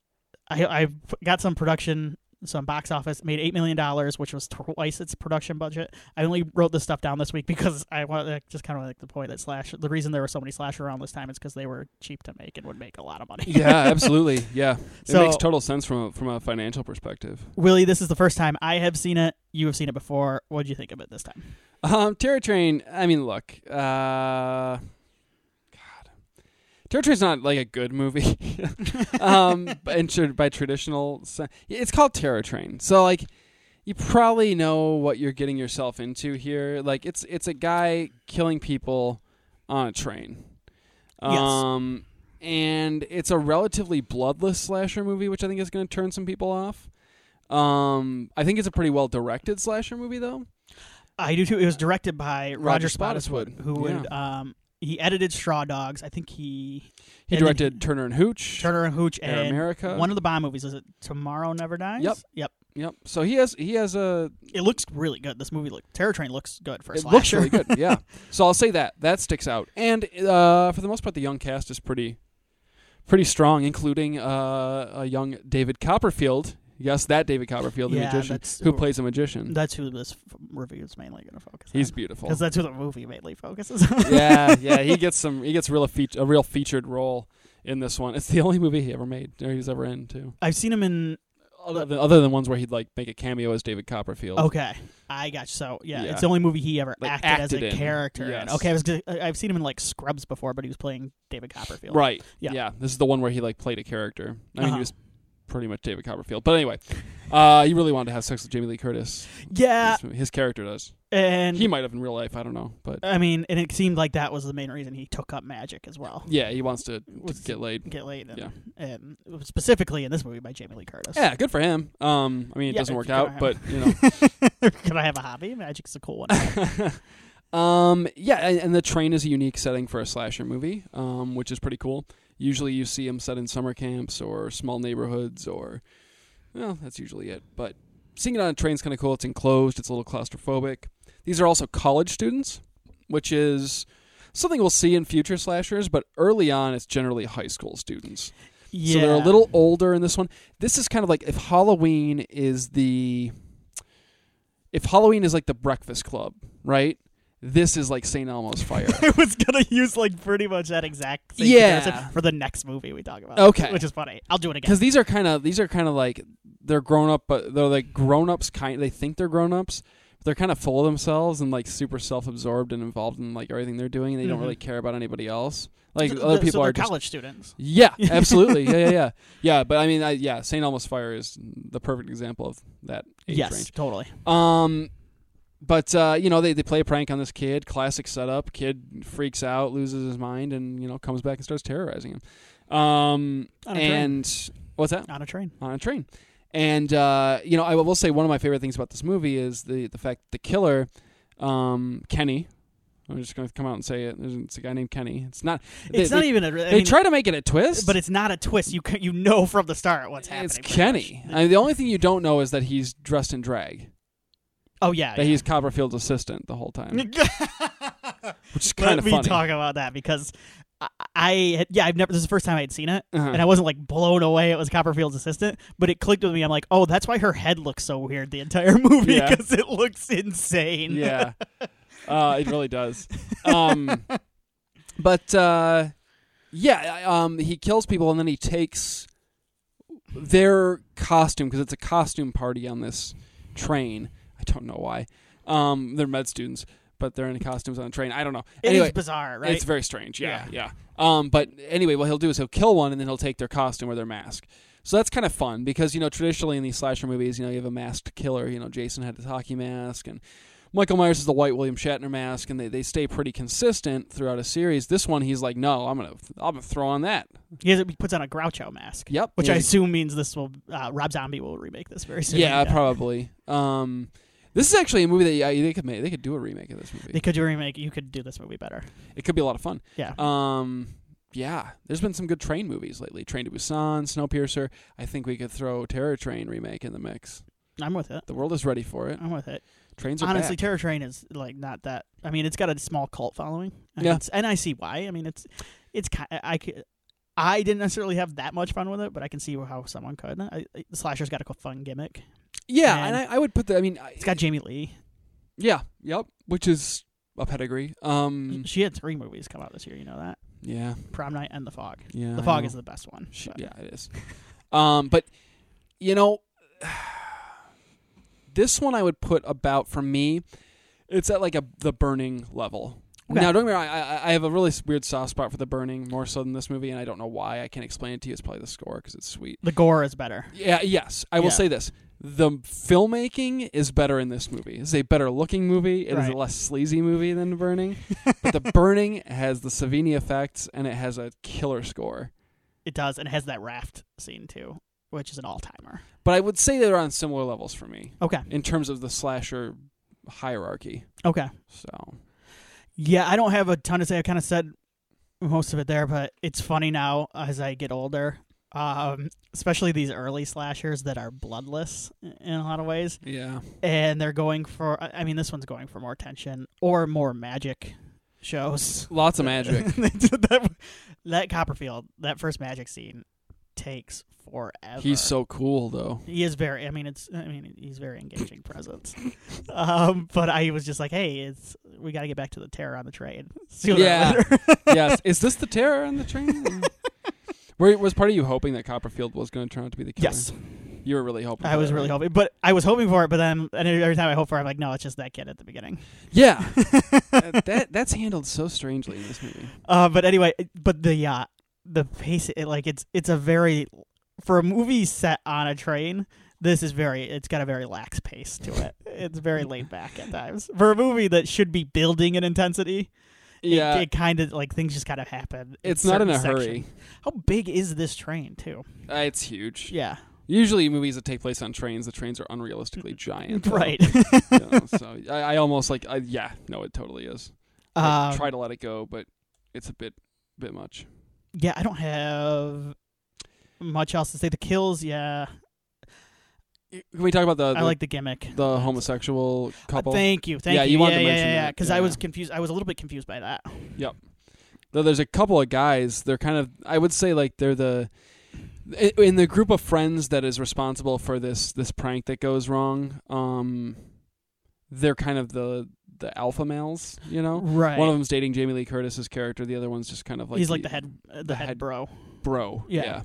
I I got some production, some box office, made eight million dollars, which was twice its production budget. I only wrote this stuff down this week because I want to just kind of like the point that slash. The reason there were so many slasher around this time is because they were cheap to make and would make a lot of money. Yeah, absolutely. Yeah. It So- makes total sense from a, from a financial perspective. Willie, this is the first time I have seen it. You have seen it before. What did you think of it this time? Um, Terror Train, I mean, look, uh, God. Terror Train's not like a good movie. um, and tr- by traditional sen- it's called Terror Train. So like you probably know what you're getting yourself into here. Like it's it's a guy killing people on a train. Yes. Um and it's a relatively bloodless slasher movie, which I think is going to turn some people off. Um I think it's a pretty well directed slasher movie though. I do too. It was directed by Roger, Roger Spottiswoode, Spottiswoode, who would yeah. um he edited Straw Dogs. I think he He and then directed Turner and Hooch. Turner and Hooch Air and America. one of the Bond movies. Is it Tomorrow Never Dies? Yep. Yep. Yep. So he has he has a. It looks really good. This movie, look, Terror Train looks good for a It slasher. looks really good. Yeah. So I'll say that that sticks out, and uh, for the most part, the young cast is pretty, pretty strong, including uh, a young David Copperfield. Yes, that David Copperfield, the Yeah, magician, that's- who plays a magician. That's who this f- review is mainly going to focus on. He's beautiful. Because that's who the movie mainly focuses on. yeah, yeah, he gets some. He gets real fe- a real featured role in this one. It's the only movie he ever made, or he's ever in too. I've seen him in. Other than, other than ones where he'd like make a cameo as David Copperfield. Okay, I got you. So yeah, Yeah. it's the only movie he ever Like, acted, as acted a in. character. in. Yes. Okay, I was gonna, I- I've seen him in like Scrubs before, but he was playing David Copperfield. Right. Yeah. Yeah. This is the one where he like played a character. I mean, Uh-huh. he was pretty much David Copperfield. But anyway, uh, he really wanted to have sex with Jamie Lee Curtis. Yeah, His, his character does. and He might have in real life. I don't know, but I mean, and it seemed like that was the main reason he took up magic as well. yeah, he wants to, to Was- get laid. Get laid, and, Yeah. and specifically in this movie by Jamie Lee Curtis. Yeah, good for him. Um, I mean, it Yeah, doesn't if work you're gonna out, but have- you know. Can I have a hobby? Magic's a cool one. um, yeah, and, and the train is a unique setting for a slasher movie, um, which is pretty cool. Usually, you see them set in summer camps or small neighborhoods, or well, that's usually it. But seeing it on a train is kind of cool. It's enclosed. It's a little claustrophobic. These are also college students, which is something we'll see in future slashers. But early on, it's generally high school students. yeah. So they're a little older in this one. This is kind of like if Halloween is the if Halloween is like the Breakfast Club, right? This is like Saint Elmo's Fire. I was gonna use like pretty much that exact same Yeah. comparison for the next movie we talk about. Okay. which is funny. I'll do it again. Because these are kind of these are kind of like they're grown up, but they're like grown ups. Kind they think they're grown ups. But they're kind of full of themselves and like super self absorbed and involved in like everything they're doing. And they don't Mhm. really care about anybody else. Like So- other so people they're are just college students. yeah, absolutely, yeah, yeah, yeah, yeah. But I mean, I, yeah, Saint Elmo's Fire is the perfect example of that age Yes, range. totally. Um, but uh, you know, they they play a prank on this kid. Classic setup. Kid freaks out, loses his mind, and you know comes back and starts terrorizing him. Um, On a train. and what's that? On a train. On a train. And uh, you know, I will say one of my favorite things about this movie is the the fact the killer, um, Kenny. I'm just going to come out and say it. There's it's a guy named Kenny. It's not. They, It's not they, even a. I They mean, try to make it a twist, but it's not a twist. You c- you know from the start what's happening. it's pretty Kenny. much. I mean, the only thing you don't know is that he's dressed in drag. Oh yeah. That yeah. he's Copperfield's assistant the whole time, which is kind Let of me funny. talk about that because I, I had- yeah I've never this is the first time I had seen it Uh-huh. and I wasn't like blown away it was Copperfield's assistant, but it clicked with me. I'm like, oh, that's why her head looks so weird the entire movie Yeah. because it looks insane. Yeah, uh, it really does. Um, but uh, yeah, um, he kills people and then he takes their costume because it's a costume party on this train. I don't know why. Um, they're med students, but they're in costumes on a train. I don't know. It anyway, is bizarre, right? It's very strange. Yeah, yeah. Um, but anyway, what he'll do is he'll kill one and then he'll take their costume or their mask. So that's kind of fun because, you know, traditionally in these slasher movies, you know, you have a masked killer. You know, Jason had his hockey mask and Michael Myers is the white William Shatner mask, and they, they stay pretty consistent throughout a series. This one, he's like, no, I'm gonna I'm gonna throw on that. he, has, he puts on a Groucho mask. Yep. Which yeah. I assume means this will uh, Rob Zombie will remake this very soon. Yeah, probably. Um, this is actually a movie that yeah, they could make. They could do a remake of this movie. They could do a remake. You could do this movie better. It could be a lot of fun. Yeah. Um, yeah, there's been some good train movies lately. Train to Busan, Snowpiercer. I think we could throw Terror Train remake in the mix. I'm with it. The world is ready for it. I'm with it. Trains are Honestly, back. Terror Train is like not that. I mean, it's got a small cult following. And Yeah. it's, and I see why. I mean, it's it's kind. I could. I didn't necessarily have that much fun with it, but I can see how someone could. I, I- the slasher's got a fun gimmick. Yeah, and- and I, I would put the. I mean, I- It's got Jamie Lee. yeah, yep, which is a pedigree. Um, She had three movies come out this year. You know that? yeah, Prom Night and The Fog. yeah. The I Fog know. is the best one. She, but- yeah, it is. um, but you know, this one I would put about for me. It's at like a the Burning level. Okay. Now, don't get me wrong. I, I I have a really weird soft spot for The Burning, more so than this movie, and I don't know why. I can't explain it to you. It's probably the score because it's sweet. The gore is better. Yeah. Yes, I will Yeah. say this: the filmmaking is better in this movie. It's a better looking movie. It is Right. a less sleazy movie than The Burning, but The Burning has the Savini effects and it has a killer score. It does, and it has that raft scene too, which is an all timer. But I would say they're on similar levels for me Okay. in terms of the slasher hierarchy. Okay. So Yeah, I don't have a ton to say. I kind of said most of it there, but it's funny now as I get older, um, especially these early slashers that are bloodless in a lot of ways. yeah, And they're going for, I mean, this one's going for more tension or more magic shows. lots of magic. that, that Copperfield, that first magic scene takes forever. He's so cool though. He is very. I mean, it's. I mean, he's very engaging presence. Um, but I was just like, hey, it's. We got to get back to the terror on the train. Sooner or Yeah. later. Yes. Is this the terror on the train? Were, was part of you hoping that Copperfield was going to turn out to be the killer? Yes, You were really hoping. I for was that, really right? hoping, but I was hoping for it. But then and every time I hope for it, I'm like, no, it's just that kid at the beginning. Yeah. Uh, that that's handled so strangely in this movie. Uh, but anyway, but the uh, the pace, it, like it's it's a very for a movie set on a train. This is very. It's got a very lax pace to it. It's very laid back at times for a movie that should be building an intensity. Yeah. It, it kind of like things just kind of happen. It's not in a certain hurry. sections. How big is this train too? Uh, it's huge. Yeah, Usually, movies that take place on trains, the trains are unrealistically giant. though. right. You know, so I, I almost like. I, yeah. No, it totally is. I Um, try to let it go, but it's a bit bit much. Yeah, I don't have much else to say. The kills, yeah, Can we talk about the the, I like the gimmick. the homosexual couple? Uh, thank you, thank Yeah, you. you wanted yeah, to yeah, mention yeah, that. because Yeah, I was yeah. confused. I was a little bit confused by that. Though there's a couple of guys, they're kind of, I would say, like they're the in the group of friends that is responsible for this this prank that goes wrong. Um, they're kind of the the alpha males, you know. Right. One of them's dating Jamie Lee Curtis's character. The other one's just kind of like He's like the head, uh, the, the head, head- bro. bro. Yeah.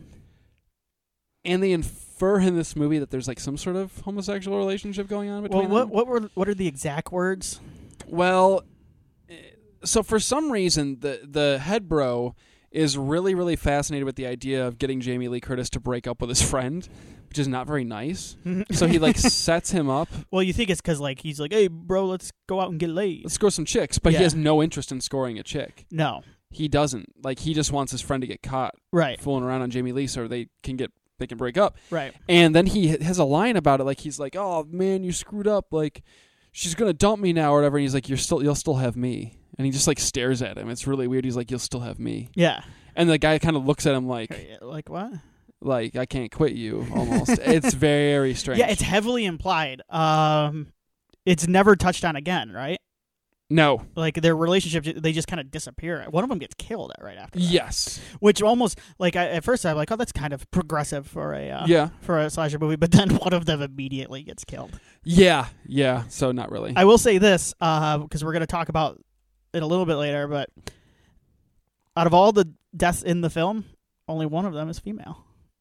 And they infer in this movie that there's like some sort of homosexual relationship going on between Well, what them. what were what are the exact words? Well, eh, so for some reason, the the head bro is really, really fascinated with the idea of getting Jamie Lee Curtis to break up with his friend, which is not very nice. So he like sets him up. Well, you think it's because like he's like, hey, bro, let's go out and get laid. Let's score some chicks, but Yeah. he has no interest in scoring a chick. No, He doesn't. Like he just wants his friend to get caught right, fooling around on Jamie Lee, so they can get they can break up. right. And then he has a line about it, like he's like, "Oh man, you screwed up. Like she's gonna dump me now, or whatever." And he's like, "You're still, you'll still have me." And he just like stares at him. It's really weird. He's like, "You'll still have me." Yeah. And the guy kind of looks at him like, Like what? like I can't quit you. Almost. It's very strange. Yeah, it's heavily implied. Um, it's never touched on again, right? no. Like their relationship, they just kind of disappear. One of them gets killed right after that. Yes. Which almost like I, at first I'm like, oh, that's kind of progressive for a uh, Yeah. for a slasher movie. But then one of them immediately gets killed. Yeah. Yeah. So not really. I will say this because we're going to talk about it a little bit later. But out of all the deaths in the film, only one of them is female.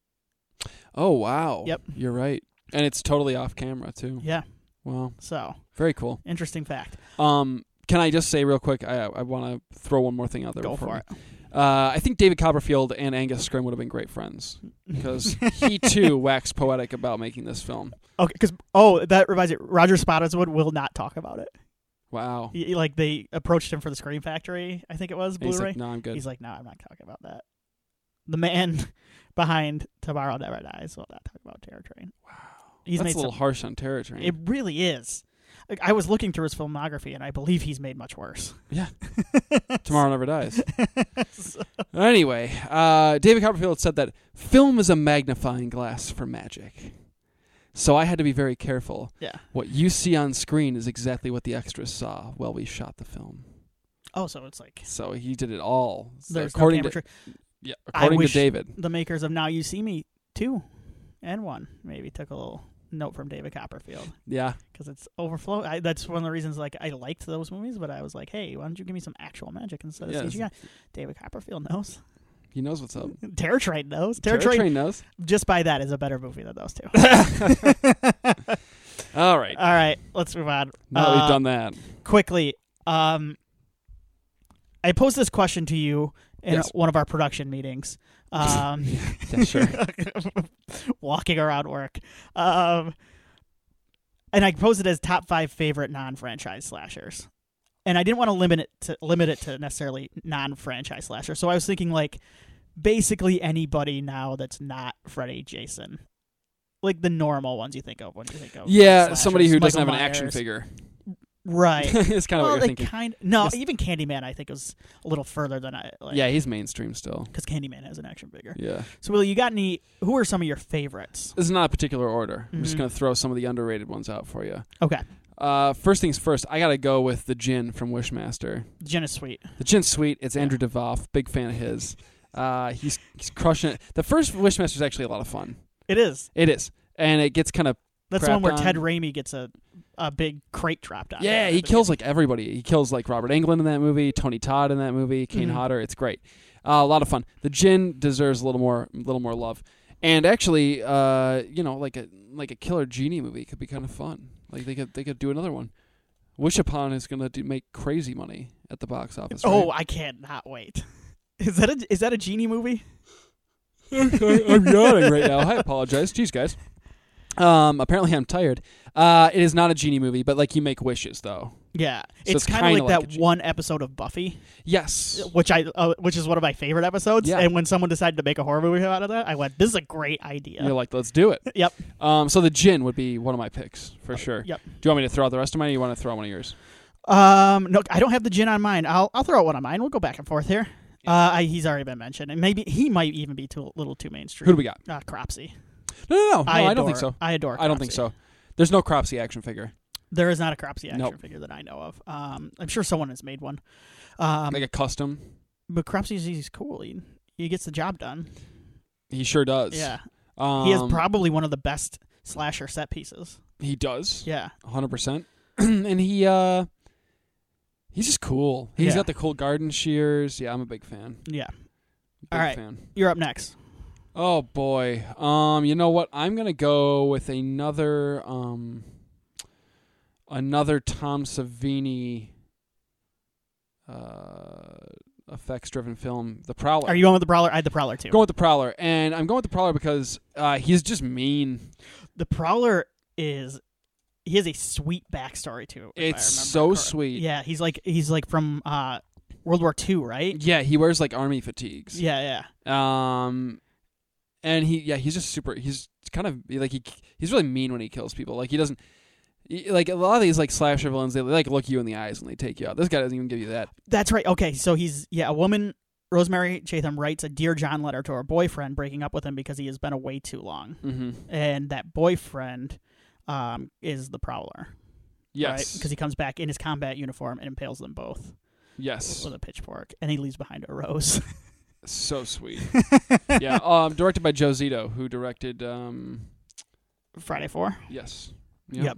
oh wow. Yep. You're right. And it's totally off camera too. Yeah. Wow. So Very cool. interesting fact. Um, can I just say real quick? I I want to throw one more thing out there. Go before for we- it. Uh, I think David Copperfield and Angus Scrimm would have been great friends because he too waxed poetic about making this film. Okay, because oh, that reminds me. Roger Spottiswoode will not talk about it. Wow. He, he- like they approached him for the Scream Factory, I think it was And he's Blu-ray. like, no, I'm good. He's like, no, I'm not talking about that. The man behind Tomorrow Never Dies will not talk about Terror Train. wow. He's That's made a little some. harsh on Terror Train. It really is. Like, I was looking through his filmography, and I believe he's made much worse. yeah. Tomorrow Never Dies. So- Anyway, uh, David Copperfield said that film is a magnifying glass for magic. So I had to be very careful. yeah. What you see on screen is exactly what the extras saw while we shot the film. Oh, so it's like So he did it all. So there's according no to camera trick. yeah, according to wish- David. The makers of Now You See Me two and one maybe took a little note from David Copperfield. Yeah. Because it's overflow. I, that's one of the reasons like I liked those movies, but I was like, hey, why don't you give me some actual magic instead of Yeah, C G I? David Copperfield knows. He knows what's up. Terror Train knows. Terror, Terror Train, Train knows. just by that, is a better movie than those two. All right. All right, let's move on. Now that Uh, we've done that. quickly, um, I posed this question to you in Yes. one of our production meetings. Um, Yeah, sure. walking around work. Um, and I posed it as top five favorite non-franchise slashers. And I didn't want to limit it to limit it to necessarily non-franchise slashers. So I was thinking like basically anybody now that's not Freddy, Jason. Like the normal ones you think of when you think of Yeah, slashers. somebody who doesn't Michael have an action Myers. figure. Right. It's kind of well, what you're they thinking. kind no, Yes. even Candyman I think was a little further than I like. Yeah, he's mainstream still. Because Candyman has an action figure. Yeah. So, Will, you got any? Who are some of your favorites? This is not a particular order. I'm just Mhm. going to throw some of the underrated ones out for you. Okay. Uh, first things first, I got to go with the Djinn from Wishmaster. Jen is sweet. The Djinn's sweet. It's Yeah. Andrew DeVoff. Big fan of his. Uh, he's, he's crushing it. The first Wishmaster is actually a lot of fun. It is. It is. And it gets kind of That's the one where crapped Ted on. Raimi gets a, a big crate dropped on. him Yeah, at he the kills like everybody. He kills like Robert Englund in that movie, Tony Todd in that movie, Kane Mhm. Hodder. It's great. Uh, a lot of fun. The Djinn deserves a little more, little more love. And actually, uh, you know, like a like a killer genie movie could be kind of fun. Like they could they could do another one. Wish Upon is gonna do, make crazy money at the box office. Oh, right? I cannot wait. Is that a is that a genie movie? I'm yawning right now. I apologize. Jeez, guys. Um, apparently I'm tired. Uh, it is not a genie movie, but like you make wishes though. Yeah, So it's it's kind kinda of like, like a that ge- one episode of Buffy, Yes. which I uh, which is one of my favorite episodes. Yeah. And when someone decided to make a horror movie out of that, I went, "This is a great idea." You're like, let's do it. Yep. Um, so the Djinn would be one of my picks for sure. Yep. Do you want me to throw out the rest of mine, or you want to throw out one of yours? Um, no, I don't have the gin on mine. I'll I'll throw out one on mine. We'll go back and forth here. Uh, I, he's already been mentioned, and maybe he might even be too little too mainstream. Who do we got? Uh, Cropsy. No, no, no. no I, I, adore, don't think so. I adore. I don't think Cropsy. so. There's no Cropsy action figure. There is not a Cropsy action Nope. figure that I know of. Um, I'm sure someone has made one. Um, Like a custom. but Cropsy's he's cool. He, he gets the job done. He sure does. Yeah. Um, He has probably one of the best slasher set pieces. He does. Yeah. one hundred percent. And he, uh, he's just cool. He's Yeah. got the cool garden shears. Yeah, I'm a big fan. Yeah. Big All right. fan. You're up next. Oh boy. Um, you know what? I'm gonna go with another um another Tom Savini uh effects driven film, The Prowler. Are you going with the Prowler? I had the Prowler too. going with The Prowler? And I'm going with The Prowler because uh he's just mean. The Prowler is he has a sweet backstory too. if I It's remember so correct. sweet. Yeah, he's like he's like from uh, World War Two, right? Yeah, he wears like army fatigues. Yeah, yeah. Um and he yeah, he's just super he's kind of like he he's really mean when he kills people. Like he doesn't he- like a lot of these like slasher villains, they like look you in the eyes when they take you out. This guy doesn't even give you that. That's right. Okay, so he's yeah, a woman. Rosemary Chatham writes a Dear John letter to her boyfriend, breaking up with him because he has been away too long, Mm-hmm. and that boyfriend um, is the Prowler. Yes. because he comes back in his combat uniform and impales them both Yes. with a pitchfork, and he leaves behind a rose. So sweet. Yeah. Um, directed by Joe Zito, who directed. Um, Friday Four. yes. Yep.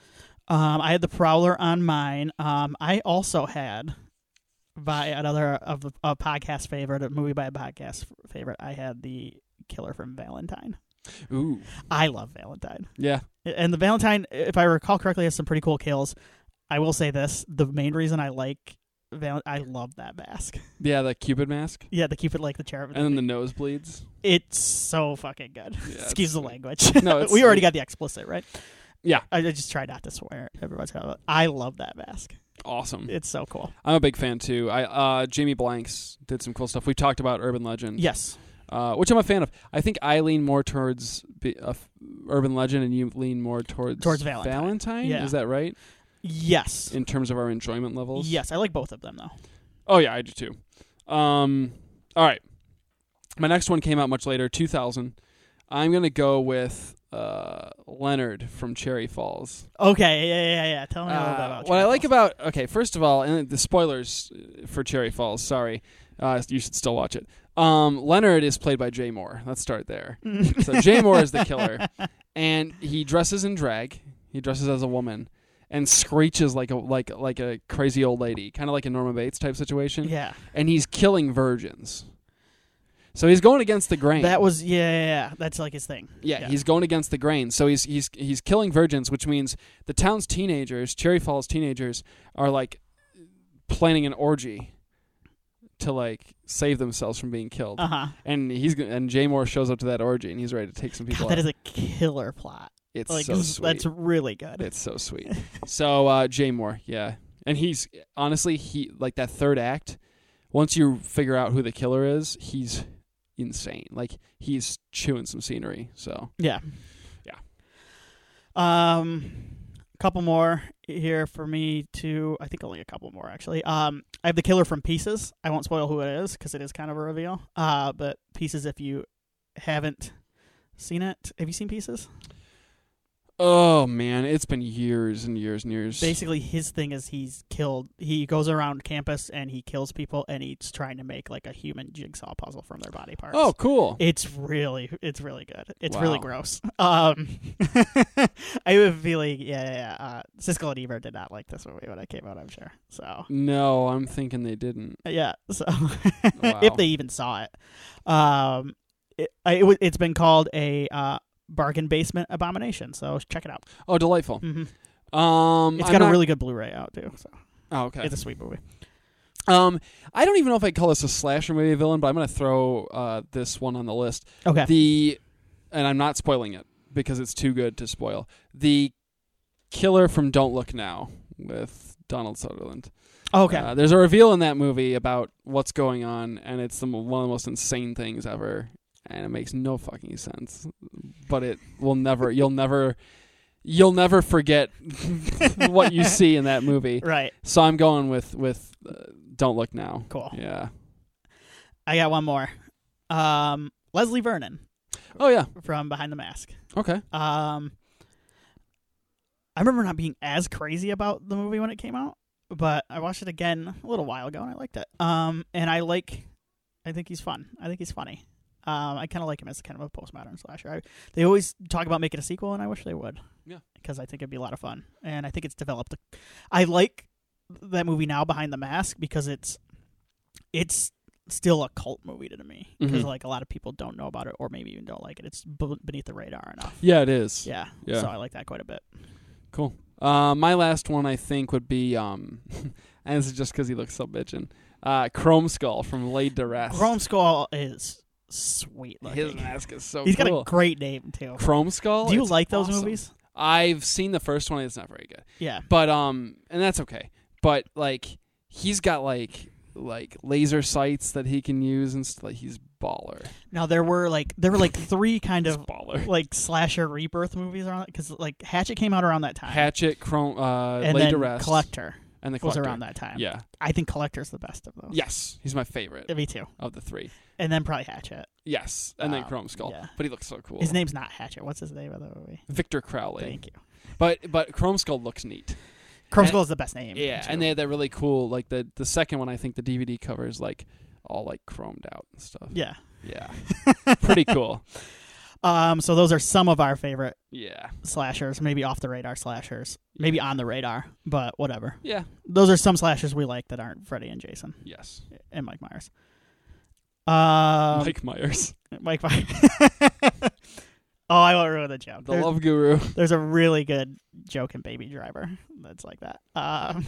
Um, I had the Prowler on mine. Um, I also had, by another of the a podcast favorite, a movie by a podcast favorite, I had the Killer from Valentine. Ooh. I love Valentine. Yeah. And the Valentine, if I recall correctly, has some pretty cool kills. I will say this: the main reason I like Val, I love that mask. Yeah. The Cupid mask. Yeah, the Cupid like the cherub. And then the nosebleeds. It's so fucking good. Yeah, Excuse it's the sweet. language. No, it's we already sweet. got the explicit, right? Yeah. I, I just try not to swear. Everyone's got it. I love that mask. Awesome. It's so cool. I'm a big fan too. I uh, Jamie Blanks did some cool stuff. We talked about Urban Legend. Yes. Uh, which I'm a fan of. I think I lean more towards be, uh, f- Urban Legend, and you lean more towards Towards Valentine. Valentine? Yeah. Is that right? Yes. In terms of our enjoyment levels? Yes, I like both of them though. Oh yeah, I do too. Um, all right. My next one came out much later, two thousand. I'm gonna go with uh, Leonard from Cherry Falls. Okay, yeah, yeah, yeah. Tell me a little bit Uh, about what I Cherry like Falls. about okay, first of all, and the spoilers for Cherry Falls. Sorry, uh, you should still watch it. Um, Leonard is played by Jay Moore. Let's start there. So Jay Moore is the killer, and he dresses in drag. He dresses as a woman and screeches like a like like a crazy old lady, kind of like a Norma Bates type situation. Yeah. And he's killing virgins. So he's going against the grain. That was yeah, yeah, yeah. That's like his thing. Yeah, Yeah. he's going against the grain. So he's he's he's killing virgins, which means the town's teenagers, Cherry Falls teenagers, are like planning an orgy to like save themselves from being killed. Uh huh. And he's go- and Jay Moore shows up to that orgy, and he's ready to take some people God, that out. is a killer plot. It's Like so this- sweet. that's really good. It's so sweet. So uh, Jay Moore, yeah, and he's honestly he like that third act. Once you figure out who the killer is, he's insane. Like he's chewing some scenery. So Yeah. Yeah. Um, a couple more. here for me to, I think only a couple more actually. Um, I have The Killer from Pieces. I won't spoil who it is because it is kind of a reveal. Uh, but Pieces, if you haven't seen it, have you seen Pieces? Oh man, it's been years and years and years. Basically, his thing is he's killed. He goes around campus and he kills people, and he's trying to make like a human jigsaw puzzle from their body parts. Oh, cool. It's really, it's really good. It's Wow. really gross. Um, I have a feeling, yeah, yeah, yeah. Uh, Siskel and Ebert did not like this movie when it came out, I'm sure. So No, I'm thinking they didn't. yeah, so Wow. if they even saw it, um, it, I- it, wa- it's been called a uh, bargain basement abomination. So check it out. Oh, delightful. hmm Um, It's I'm got not- a really good Blu-ray out too. So Oh, okay. it's a sweet movie. Um, I don't even know if I call this a slasher movie villain, but I'm going to throw uh, this one on the list. Okay. The, and I'm not spoiling it because it's too good to spoil. The killer from Don't Look Now with Donald Sutherland. okay. Uh, there's a reveal in that movie about what's going on, and it's the, mo- one of the most insane things ever, and it makes no fucking sense. But it will never, you'll never, you'll never forget what you see in that movie. Right. So I'm going with with uh, Don't Look Now. Cool. Yeah. I got one more. Um, Leslie Vernon Oh yeah. from Behind the Mask. Okay. Um, I remember not being as crazy about the movie when it came out, but I watched it again a little while ago and I liked it. Um, and I like, I think he's fun. I think he's funny. Um, I kind of like him as kind of a postmodern slasher. I, they always talk about making a sequel, and I wish they would. Yeah. Because I think it'd be a lot of fun, and I think it's developed. I like that movie now, Behind the Mask, because it's it's still a cult movie to me. Because Mhm. like a lot of people don't know about it, or maybe even don't like it. It's b- beneath the radar enough. Yeah, it is. Yeah. Yeah. So I like that quite a bit. Cool. Uh, my last one, I think, would be, um, and this is just because he looks so bitchin', uh, Chrome Skull from Laid to Rest. Chrome Skull is sweet looking. His mask is so He's cool. got a great name too. Chrome Skull? Do you It's like those awesome. movies? I've seen the first one. It's not very good. Yeah. But, um, and that's okay. But, like, he's got, like, like laser sights that he can use and stuff. Like, he's baller. Now there were like there were like three kind He's of baller. like slasher rebirth movies around because like Hatchet came out around that time. Hatchet, Chrome, uh, and Laid then to Rest. Collector And the was Collector. around that time. Yeah. I think Collector's the best of those. Yes. He's my favorite Me too. of the three. And then probably Hatchet. Yes. And then Um, Chrome Skull. yeah. But he looks so cool. His name's not Hatchet. What's his name of the movie? Victor Crowley. Thank you. But but Chrome Skull looks neat. Chrome And- Skull is the best name. Yeah, too. and they had that really cool, like the the second one. I think the D V D cover is like all like chromed out and stuff. Yeah. Yeah, pretty cool. Um. So those are some of our favorite Yeah, slashers. Maybe off the radar slashers. Maybe on the radar. But whatever. yeah, Those are some slashers we like that aren't Freddy and Jason yes. and Mike Myers. Um, Mike Myers, Mike Myers. Oh, I won't ruin the joke. the There's, love guru. there's a really good joke in Baby Driver that's like that. Um,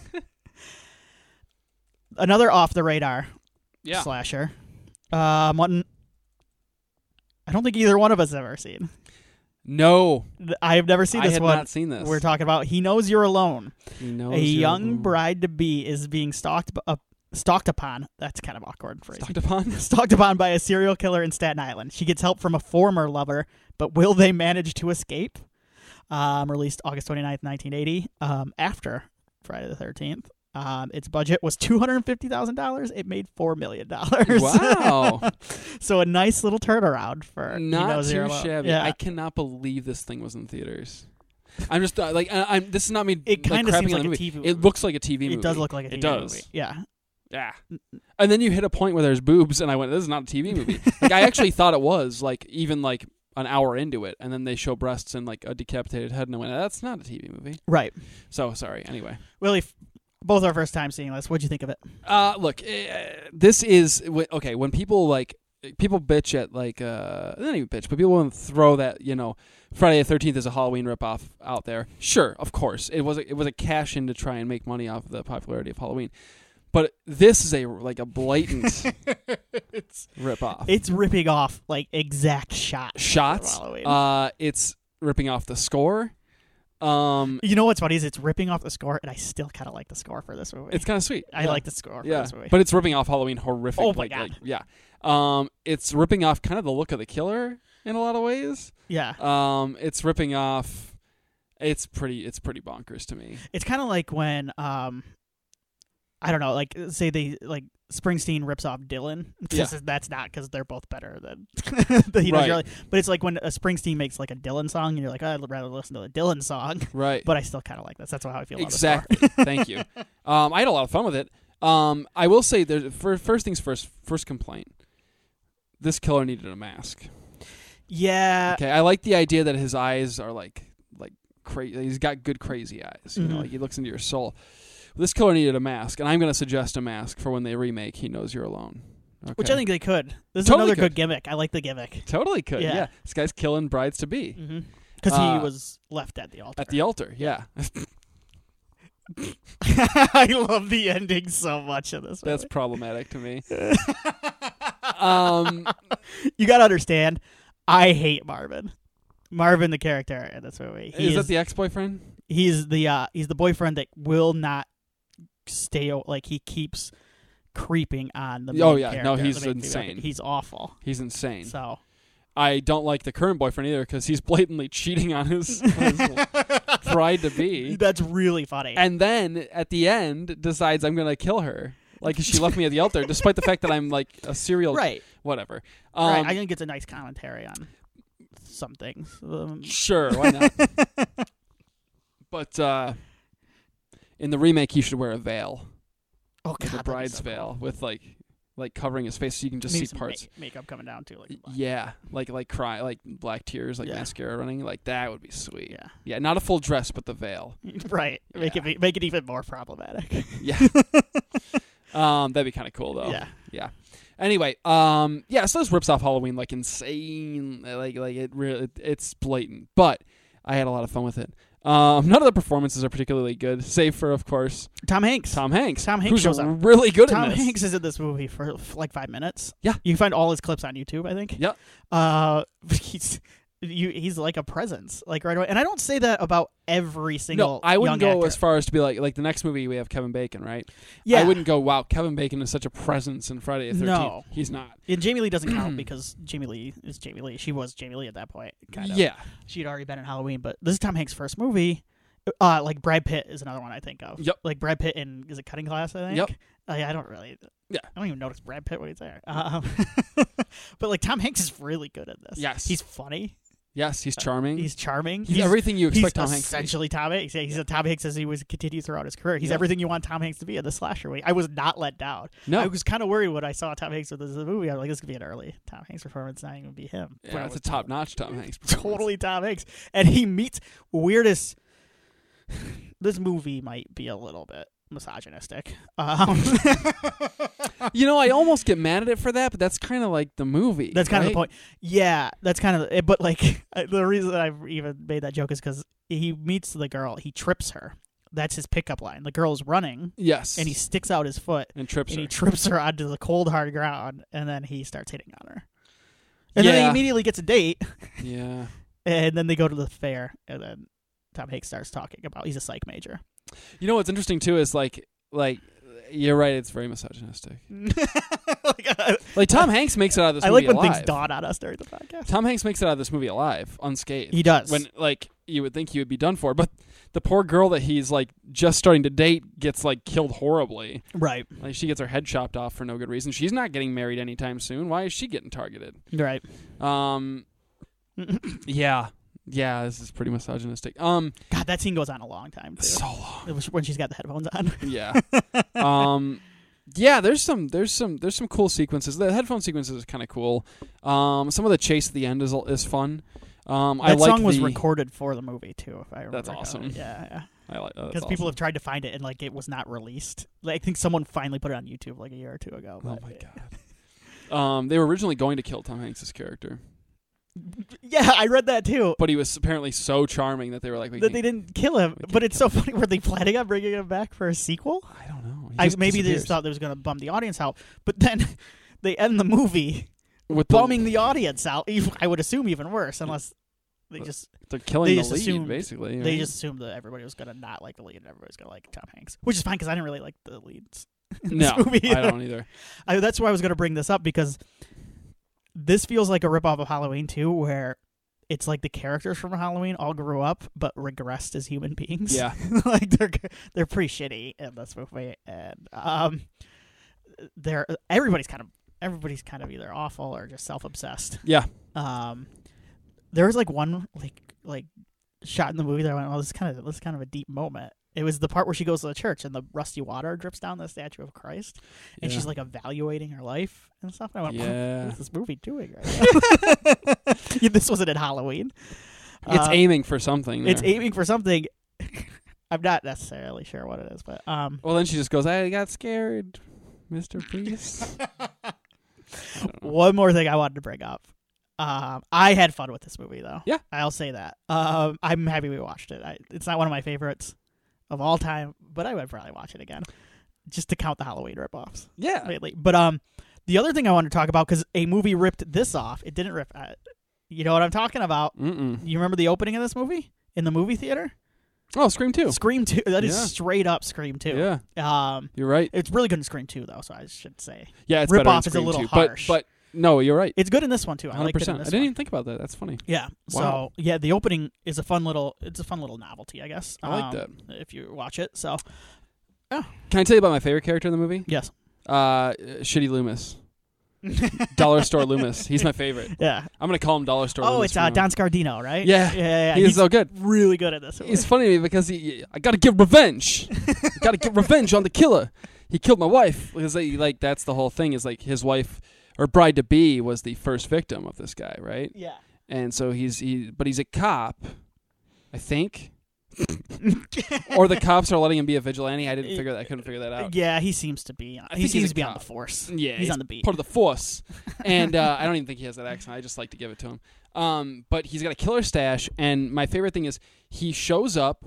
another off the radar Yeah, slasher. Um, one. I don't think either one of us have ever seen. no, Th- I have never seen I this had one. not seen this. We're talking about He Knows You're Alone. He knows A you're young alone. bride to be is being stalked b- uh, stalked upon. That's kind of awkward phrasing. stalked upon. Stalked upon by a serial killer in Staten Island. She gets help from a former lover, but will they manage to escape? Um, released August twenty-ninth, nineteen eighty, um, after Friday the thirteenth. Um, its budget was two hundred fifty thousand dollars. It made four million dollars. Wow. So a nice little turnaround for He Not Knows You're too Alone. shabby. Yeah. I cannot believe this thing was in theaters. I'm just uh, like I, I'm. This is not me. It like, kind of crapping seems on like the a movie. T V movie. It looks like a T V movie. It does look like a T V It does. movie. Yeah. Yeah. And then you hit a point where there's boobs, and I went, "This is not a T V movie." Like I actually thought it was, like even like an hour into it, and then they show breasts and like a decapitated head, and I went, "That's not a T V movie." Right. So sorry. Anyway, Willie, f- both our first time seeing this. What'd you think of it? uh, look, uh, this is wh- okay. When people like people bitch at like uh, not even bitch, but people want to throw that you know Friday the thirteenth is a Halloween ripoff out there. Sure, of course, it was a, it was a cash in to try and make money off of the popularity of Halloween. But this is a like a blatant it's ripoff. it's ripping off like exact shots. Shots. of Halloween. Uh, it's ripping off the score. Um, You know what's funny is it's ripping off the score, and I still kind of like the score for this movie. it's kind of sweet. I yeah. like the score for yeah, this movie. but it's ripping off Halloween horrific. Oh my like, God. like, yeah. Um, it's ripping off kind of the look of the killer in a lot of ways. yeah, Um, it's ripping off It's pretty. It's pretty bonkers to me. It's kind of like when um, I don't know, like say they like Springsteen rips off Dylan. Yeah. This is, that's not because they're both better than he does Right. really. But it's like when a Springsteen makes like a Dylan song, and you're like, oh, I'd rather listen to a Dylan song. Right. But I still kind of like this. That's how I feel. Exactly. About the Thank you. Um, I had a lot of fun with it. Um, I will say, there, for, first things first. First complaint. This killer needed a mask. Yeah. Okay, I like the idea that his eyes are like like crazy. He's got good crazy eyes. You know, Mhm. like he looks into your soul. This killer needed a mask, and I'm going to suggest a mask for when they remake He Knows You're Alone. Okay. Which I think they could. This is Totally another could. good gimmick. I like the gimmick. totally could. Yeah. Yeah. This guy's killing brides to be Because Uh, he was left at the altar. at the altar. Yeah. I love the ending so much of this. That's movie. problematic to me. um, You gotta understand. I hate Marvin. Marvin, the character in this movie. He is is, that the ex-boyfriend? he's the uh, he's the boyfriend that will not stay. o- Like he keeps creeping on the. Main Oh, yeah. character, No, the he's main female insane. character. He's awful. He's insane. So I don't like the current boyfriend either because he's blatantly cheating on his, on his bride to be. that's really funny. And then at the end decides I'm gonna kill her. Like she left me at the altar, despite the fact that I'm like a serial right, whatever. Um, right. I think it's a nice commentary on some things. Um, Sure, why not? But uh, in the remake, he should wear a veil, oh like god, a that'd be bride's so veil, cool. with like like covering his face so you can just Maybe see some parts. ma- makeup coming down too. Like Yeah, like like cry, like black tears, like Yeah. mascara running. Like that would be sweet. yeah, Yeah, not a full dress, but the veil. right. Make Yeah. it make it even more problematic. Yeah. um, that'd be kind of cool though. Yeah. Yeah. Anyway, um, yeah. So this rips off Halloween like insane, like like it really, it, it's blatant. But I had a lot of fun with it. Um, none of the performances are particularly good, save for, of course, Tom Hanks. Tom Hanks. Tom Hanks who's shows up. really good Tom in this. Hanks is in this movie for f- like five minutes. Yeah. You can find all his clips on YouTube, I think. Yep. Uh, he's you, he's like a presence, like right away. And I don't say that about every single. No, I wouldn't young go actor. as far as to be like like the next movie we have Kevin Bacon, right? Yeah. I wouldn't go, wow, Kevin Bacon is such a presence in Friday the thirteenth. No. He's not. And Jamie Lee doesn't count because Jamie Lee is Jamie Lee. She was Jamie Lee at that point. Kind of. Yeah. She'd already been in Halloween, but this is Tom Hanks' first movie. Uh, like Brad Pitt is another one I think of. Yep. Like Brad Pitt in is it Cutting Class? I think. Yep. Uh, yeah, I don't really. Yeah. I don't even notice Brad Pitt when he's there. Um, but like Tom Hanks is really good at this. Yes. He's funny. Yes, he's charming. He's charming. He's everything you expect he's Tom Hanks to be. essentially Tom Hanks. Yeah, he's a Tom Hanks as he was continued throughout his career. He's Yep. everything you want Tom Hanks to be in the slasher week. I was not let down. No. I was kind of worried when I saw Tom Hanks with this movie. I was like, this could be an early Tom Hanks performance. Not even gonna be him. But Yeah, it it's a was top-notch Tom Hanks performance. totally Tom Hanks, and he meets weirdest. This movie might be a little bit misogynistic. Um, You know, I almost get mad at it for that, but that's kind of like the movie. That's kind of the right? point. Yeah, that's kind of. It, but like the reason I even made that joke is because he meets the girl, he trips her. That's his pickup line. The girl's running, Yes. and he sticks out his foot, and trips and her. he trips her onto the cold hard ground, and then he starts hitting on her. And then Yeah. he immediately gets a date, Yeah. and then they go to the fair, and then Tom Hanks starts talking about he's a psych major. You know what's interesting too is like like you're right. It's very misogynistic. like, uh, Like Tom Hanks makes it out of this I movie like when alive. things dawn on us during the podcast. Tom Hanks makes it out of this movie alive, unscathed. He does. When like you would think he would be done for, but the poor girl that he's like just starting to date gets like killed horribly. Right. Like she gets her head chopped off for no good reason. She's not getting married anytime soon. Why is she getting targeted? Right. Um. Yeah. Yeah. This is pretty misogynistic. Um. God, that scene goes on a long time too. So long. It was when she's got the headphones on. Yeah. um. Yeah, there's some, there's some, there's some cool sequences. The headphone sequences is kind of cool. Um, some of the chase at the end is is fun. Um, That I like song was the- recorded for the movie too. If I remember. That's awesome. correctly. Yeah, yeah. I like that. Because people have tried to find it and like it was not released. Like, I think someone finally put it on YouTube like a year or two ago. Oh but- my god. Um, they were originally going to kill Tom Hanks' character, Yeah, I read that too. but he was apparently so charming that they were like, we That can't- they didn't kill him, we but can't it's so funny. Were they planning on bringing him back for a sequel? I don't know. He I, just maybe they just disappears. thought they was going to bum the audience out, but then they end the movie with the- bumming the audience out. Even- I would assume even worse, unless they just They're killing they the just lead, assumed- basically. they right? just assumed that everybody was going to not like the lead and everybody was going to like Tom Hanks, which is fine because I didn't really like the leads. In no, this movie I don't either. I, that's why I was going to bring this up because this feels like a ripoff of Halloween two, where it's like the characters from Halloween all grew up but regressed as human beings. Yeah. Like they're they're pretty shitty in this movie, and um, they're everybody's kind of everybody's kind of either awful or just self obsessed. Yeah. Um, there was like one like like shot in the movie that I went, oh, this is kind of this is kind of a deep moment. It was the part where she goes to the church and the rusty water drips down the statue of Christ, and Yeah. she's like evaluating her life and stuff. And I went, Yeah. what is this movie doing right now? Yeah, this wasn't in Halloween. It's Uh, aiming for something. It's there. aiming for something. I'm not necessarily sure what it is, but um, Well, then she just goes, I got scared, Mister Priest. I don't know. one more thing I wanted to bring up. Um, I had fun with this movie, though. Yeah. I'll say that. Um, I'm happy we watched it. I, it's not one of my favorites of all time, but I would probably watch it again just to count the Halloween ripoffs Yeah. lately. But um, the other thing I wanted to talk about, because a movie ripped this off, it didn't rip. Uh, you know what I'm talking about? Mm-mm. You remember the opening of this movie in the movie theater? Oh, Scream two. Scream two. That is Yeah. straight up Scream two. Yeah. Um, You're right. it's really good in Scream two, though, so I should say. Yeah, it's Rip better in off is a Scream little two, harsh. But, but no, you're right. It's good in this one, too. I one hundred like it in percent. I this didn't one. even think about that. That's funny. Yeah. Wow. So yeah, the opening is a fun little. It's a fun little novelty, I guess. I like um, that. If you watch it, so Can I tell you about my favorite character in the movie? yes. Uh, Shitty Loomis. Dollar Store Loomis. He's my favorite. Yeah. I'm going to call him Dollar Store Oh, Loomis. it's uh, from now on. Don Scardino, right? Yeah. Yeah. yeah, yeah. He's He's so good. really good at this. movie. He's funny to me because he, I got to get revenge. got to get revenge on the killer. He killed my wife. Because they, like that's the whole thing is like his wife or bride to be was the first victim of this guy, right? Yeah. And so he's he, but he's a cop, I think. Or the cops are letting him be a vigilante. I didn't figure that. I couldn't figure that out. Yeah, he seems to be. I He think he's seems a to be on cop. the force. Yeah, he's on the beat. Part of the force, and uh, I don't even think he has that accent. I just like to give it to him. Um, but he's got a killer stash, and my favorite thing is he shows up,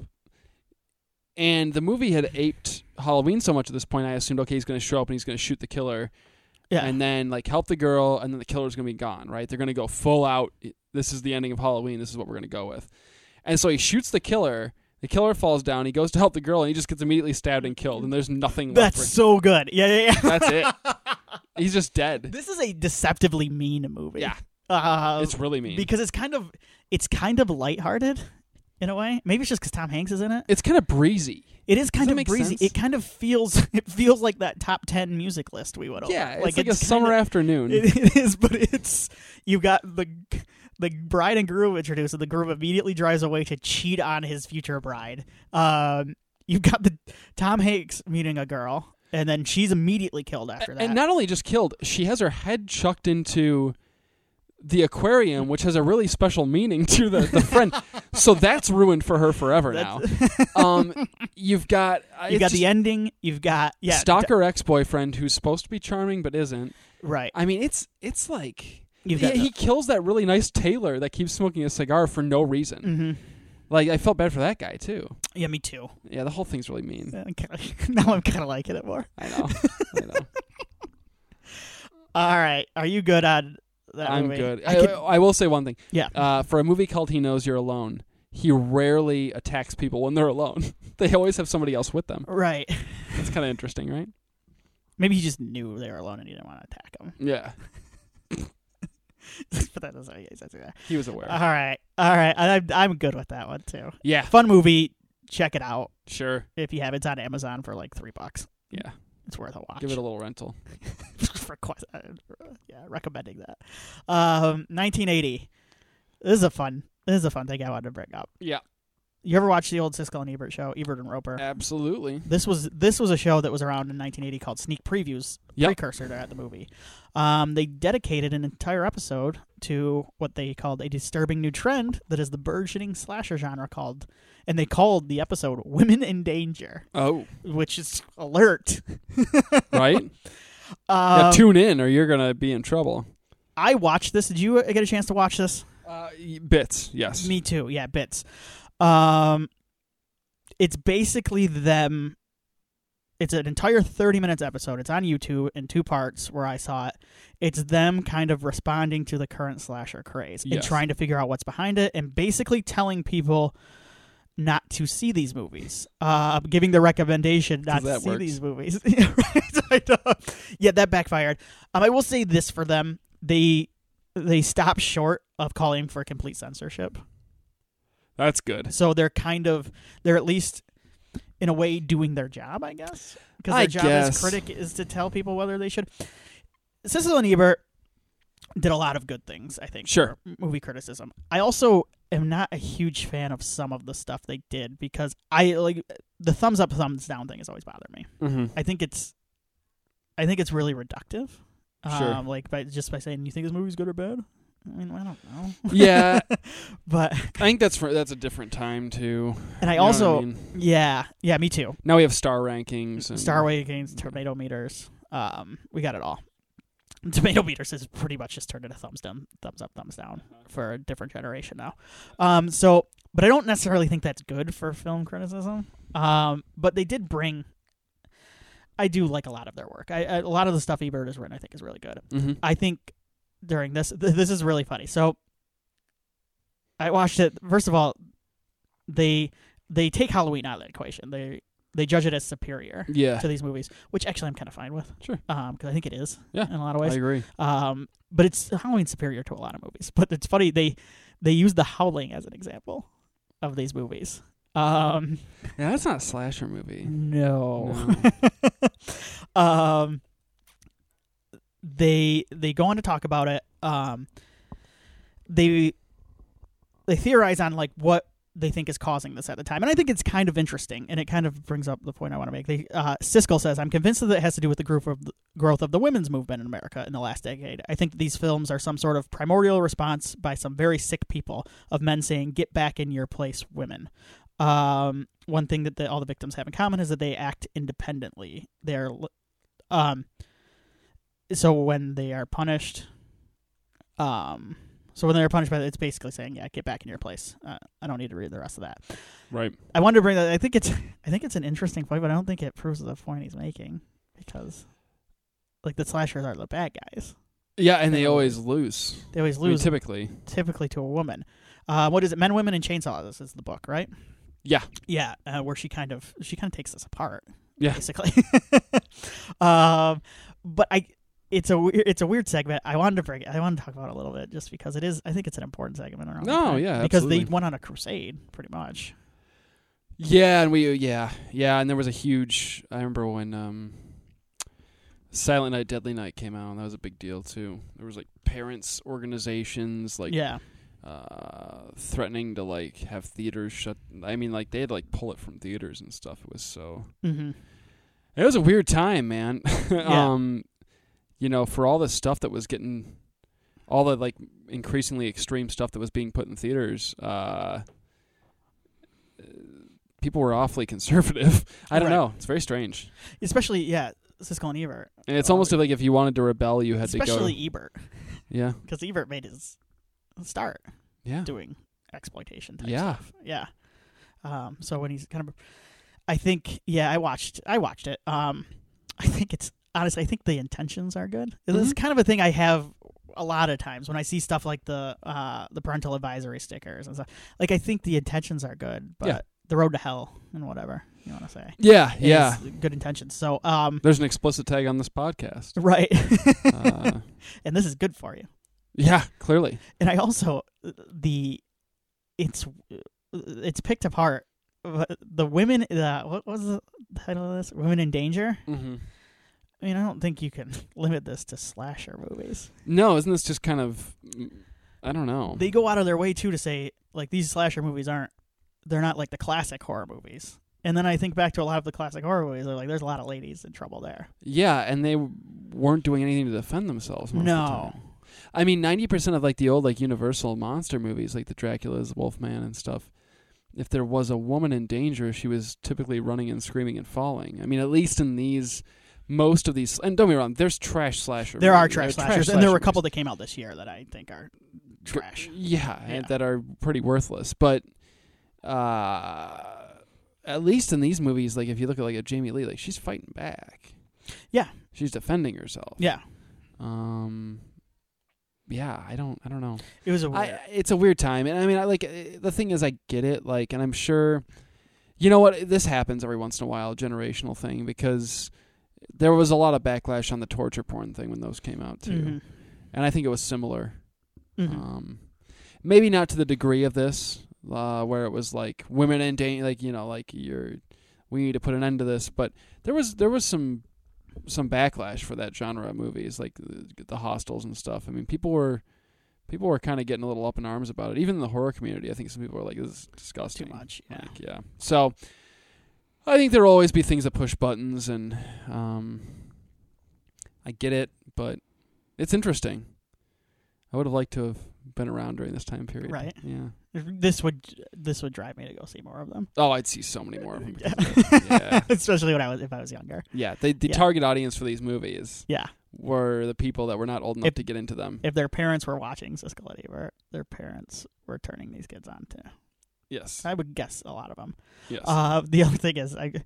and the movie had aped Halloween so much at this point. I assumed, okay, he's going to show up and he's going to shoot the killer, Yeah. and then like help the girl, and then the killer's going to be gone. Right? They're going to go full out. This is the ending of Halloween. This is what we're going to go with. And so he shoots the killer. The killer falls down. He goes to help the girl, and he just gets immediately stabbed and killed. And there's nothing left. That's For so good. Yeah, yeah, yeah. That's it. He's just dead. This is a deceptively mean movie. Yeah, Uh, it's really mean. because it's kind of it's kind of lighthearted in a way. Maybe it's just because Tom Hanks is in it. It's kind of breezy. It is kind that of make breezy. sense? It kind of feels it feels like that top ten music list we went over. Yeah, it's like, a it's summer kinda, afternoon. It, it is, but it's you got the the bride and groom introduced, and the groom immediately drives away to cheat on his future bride. Um, you've got the Tom Hanks meeting a girl, and then she's immediately killed after that. And not only just killed, she has her head chucked into the aquarium, which has a really special meaning to the, the friend. So that's ruined for her forever now. Um, you've got uh, you it's got just the ending. You've got yeah, stalker ex-boyfriend who's supposed to be charming but isn't. d- right. I mean, it's it's like You've yeah, got he kills that really nice tailor that keeps smoking a cigar for no reason. hmm Like I felt bad for that guy too. Yeah, me too. Yeah, the whole thing's really mean. I'm kinda, now I'm kind of liking it more. I know. I know. All right, are you good on that I'm movie? good. I I, could- I will say one thing. yeah. Uh, for a movie called He Knows You're Alone, he rarely attacks people when they're alone. They always have somebody else with them. Right. It's kind of interesting, right? Maybe he just knew they were alone and he didn't want to attack them. Yeah, But that doesn't make sense. All he was aware. right. All right. I'm, I'm good with that one, too. yeah, Fun movie. Check it out. sure. If you have it, it's on Amazon for like three bucks. Yeah, It's worth a watch. give it a little rental. for quite, uh, yeah, recommending that. Um, nineteen eighty. This is a fun. This is a fun thing I wanted to bring up. Yeah, You ever watch the old Siskel and Ebert show, Ebert and Roper? absolutely. This was this was a show that was around in nineteen eighty called Sneak Previews, Yep. precursor to the movie. Um, they dedicated an entire episode to what they called a disturbing new trend that is the burgeoning slasher genre called, and they called the episode "Women in Danger," Oh, which is alert. right. Um, yeah, tune in or you're gonna be in trouble. I watched this. Did you get a chance to watch this? Uh, y- bits, yes. Me too. Yeah, bits. Um, it's basically them. It's an entire thirty minutes episode. It's on YouTube in two parts where I saw it. It's them kind of responding to the current slasher craze and Yes. trying to figure out what's behind it and basically telling people not to see these movies. Uh, giving the recommendation not to that see works. these movies. Yeah, right? I know. Yeah, that backfired. Um, I will say this for them. They they stop short of calling for complete censorship. That's good. So they're kind of they're at least in a way doing their job, I guess. Because their I job guess. as critic is to tell people whether they should. Siskel and Ebert did a lot of good things, I think. Sure. For movie criticism. I also am not a huge fan of some of the stuff they did because I like the thumbs up, thumbs down thing has always bothered me. Mm-hmm. I think it's, I think it's really reductive. Sure. Um, like by just by saying you think this movie's good or bad. I mean, I don't know. Yeah. But I think that's for, that's a different time too. and I You know what also I mean? yeah yeah me too. Now we have star rankings. And, Star rankings, tomato meters. Um, we got it all. Tomato meters is pretty much just turned into thumbs down, thumbs up, thumbs down for a different generation now. Um, so, but I don't necessarily think that's good for film criticism. Um, but they did bring. I do like a lot of their work. I, I a lot of the stuff Ebert has written, I think, is really good. Mm-hmm. I think during this, th- this is really funny. So, I watched it. First of all, they they take Halloween out of the equation. They they judge it as superior Yeah. to these movies, which actually I'm kind of fine with. Sure. Um, because I think it is. Yeah. In a lot of I ways. agree. Um, but it's Halloween's superior to a lot of movies. But it's funny they they use The Howling as an example of these movies. Um, Yeah, that's not a slasher movie. no. um, they they go on to talk about it. Um, they they theorize on like what they think is causing this at the time, and I think it's kind of interesting, and it kind of brings up the point I want to make. They, uh, Siskel says, "I'm convinced that it has to do with the growth of the growth of the women's movement in America in the last decade. I think that these films are some sort of primordial response by some very sick people of men saying, 'Get back in your place, women.' Um, one thing that the, all the victims have in common is that they act independently. They're, um, so when they are punished, um." So when they're punished by it, it's basically saying, "Yeah, get back in your place." Uh, I don't need to read the rest of that. Right. I wanted to bring that. I think it's, I think it's an interesting point, but I don't think it proves the point he's making because, like, the slashers are the bad guys. Yeah, and they They always always- lose. They always I mean, lose, typically. typically to a woman. Uh, what is it? Men, Women, and Chainsaw. This is the book, right? Yeah. Yeah, uh, where she kind of she kind of takes this apart. Yeah. Basically. um, but I. It's a weird, it's a weird segment. I wanted to bring it. I wanted to talk about it a little bit just because it is. I think it's an important segment around. No, yeah, because absolutely. they went on a crusade, pretty much. Yeah, and we yeah yeah, and there was a huge. I remember when um, Silent Night, Deadly Night came out, and that was a big deal too. There was like parents organizations like Yeah, uh, threatening to like have theaters shut. I mean, like they had to like pull it from theaters and stuff. It was so. mm-hmm. It was a weird time, man. Yeah. um, you know, for all the stuff that was getting, all the like increasingly extreme stuff that was being put in theaters, uh, people were awfully conservative. I don't Right. know. It's very strange. Especially yeah, Siskel and Ebert. And it's Oh, almost like if you wanted to rebel, you had Especially to go. Ebert, Yeah. because Ebert made his start Yeah. doing exploitation type Yeah. stuff. Yeah. Um. So when he's kind of, I think yeah, I watched I watched it. Um, I think it's honestly, I think the intentions are good. This is Mhm. kind of a thing I have a lot of times when I see stuff like the uh the parental advisory stickers and stuff. Like I think the intentions are good, but Yeah. the road to hell and whatever you want to say. Yeah. is Yeah. good intentions. So um, There's an explicit tag on this podcast. right, Uh, and this is good for you. yeah. Clearly. And I also the it's it's picked apart. The women, the what was the title of this? Women in Danger. Mm-hmm. I mean, I don't think you can limit this to slasher movies. No, isn't this just kind of? I don't know. They go out of their way too to say like these slasher movies aren't. They're not like the classic horror movies. And then I think back to a lot of the classic horror movies. They're like, there's a lot of ladies in trouble there. Yeah, and they w- weren't doing anything to defend themselves. Most Of the No. time. I mean, ninety percent of like the old like Universal monster movies, like the Dracula's, Wolfman, and stuff. If there was a woman in danger, she was typically running and screaming and falling. I mean, at least in these, most of these, and don't be wrong, there's trash slasher. There are movies. trash There are slashers, and there were a slasher couple movies. that came out this year that I think are trash. Yeah, Yeah. and that are pretty worthless. But uh, at least in these movies, like if you look at like a Jamie Lee, like she's fighting back. Yeah. She's defending herself. Yeah, Um. Yeah, I don't. I don't know. it was a weird. I, it's a weird time, and I mean, I like uh, the thing is, I get it, like, and I'm sure, you know what, this happens every once in a while, generational thing, because there was a lot of backlash on the torture porn thing when those came out too, Mhm. and I think it was similar. Mhm. Um, maybe not to the degree of this, uh, where it was like women in danger, like you know, like you're, we need to put an end to this. But there was there was some some backlash for that genre of movies, like the, the Hostels and stuff. I mean, people were people were kind of getting a little up in arms about it. Even in the horror community, I think some people were like, "This is disgusting." Too much. Yeah. Like, yeah. So I think there will always be things that push buttons, and um, I get it, but it's interesting. I would have liked to have been around during this time period. Right. Yeah. This would this would drive me to go see more of them. Oh, I'd see so many more of them. Yeah. Yeah. Especially when I was if I was younger. Yeah. They, the Yeah. target audience for these movies Yeah. were the people that were not old enough If- to get into them. If their parents were watching Siskel and Ebert, their parents were turning these kids on to. Yes. I would guess a lot of them. Yes. Uh, the other thing is, I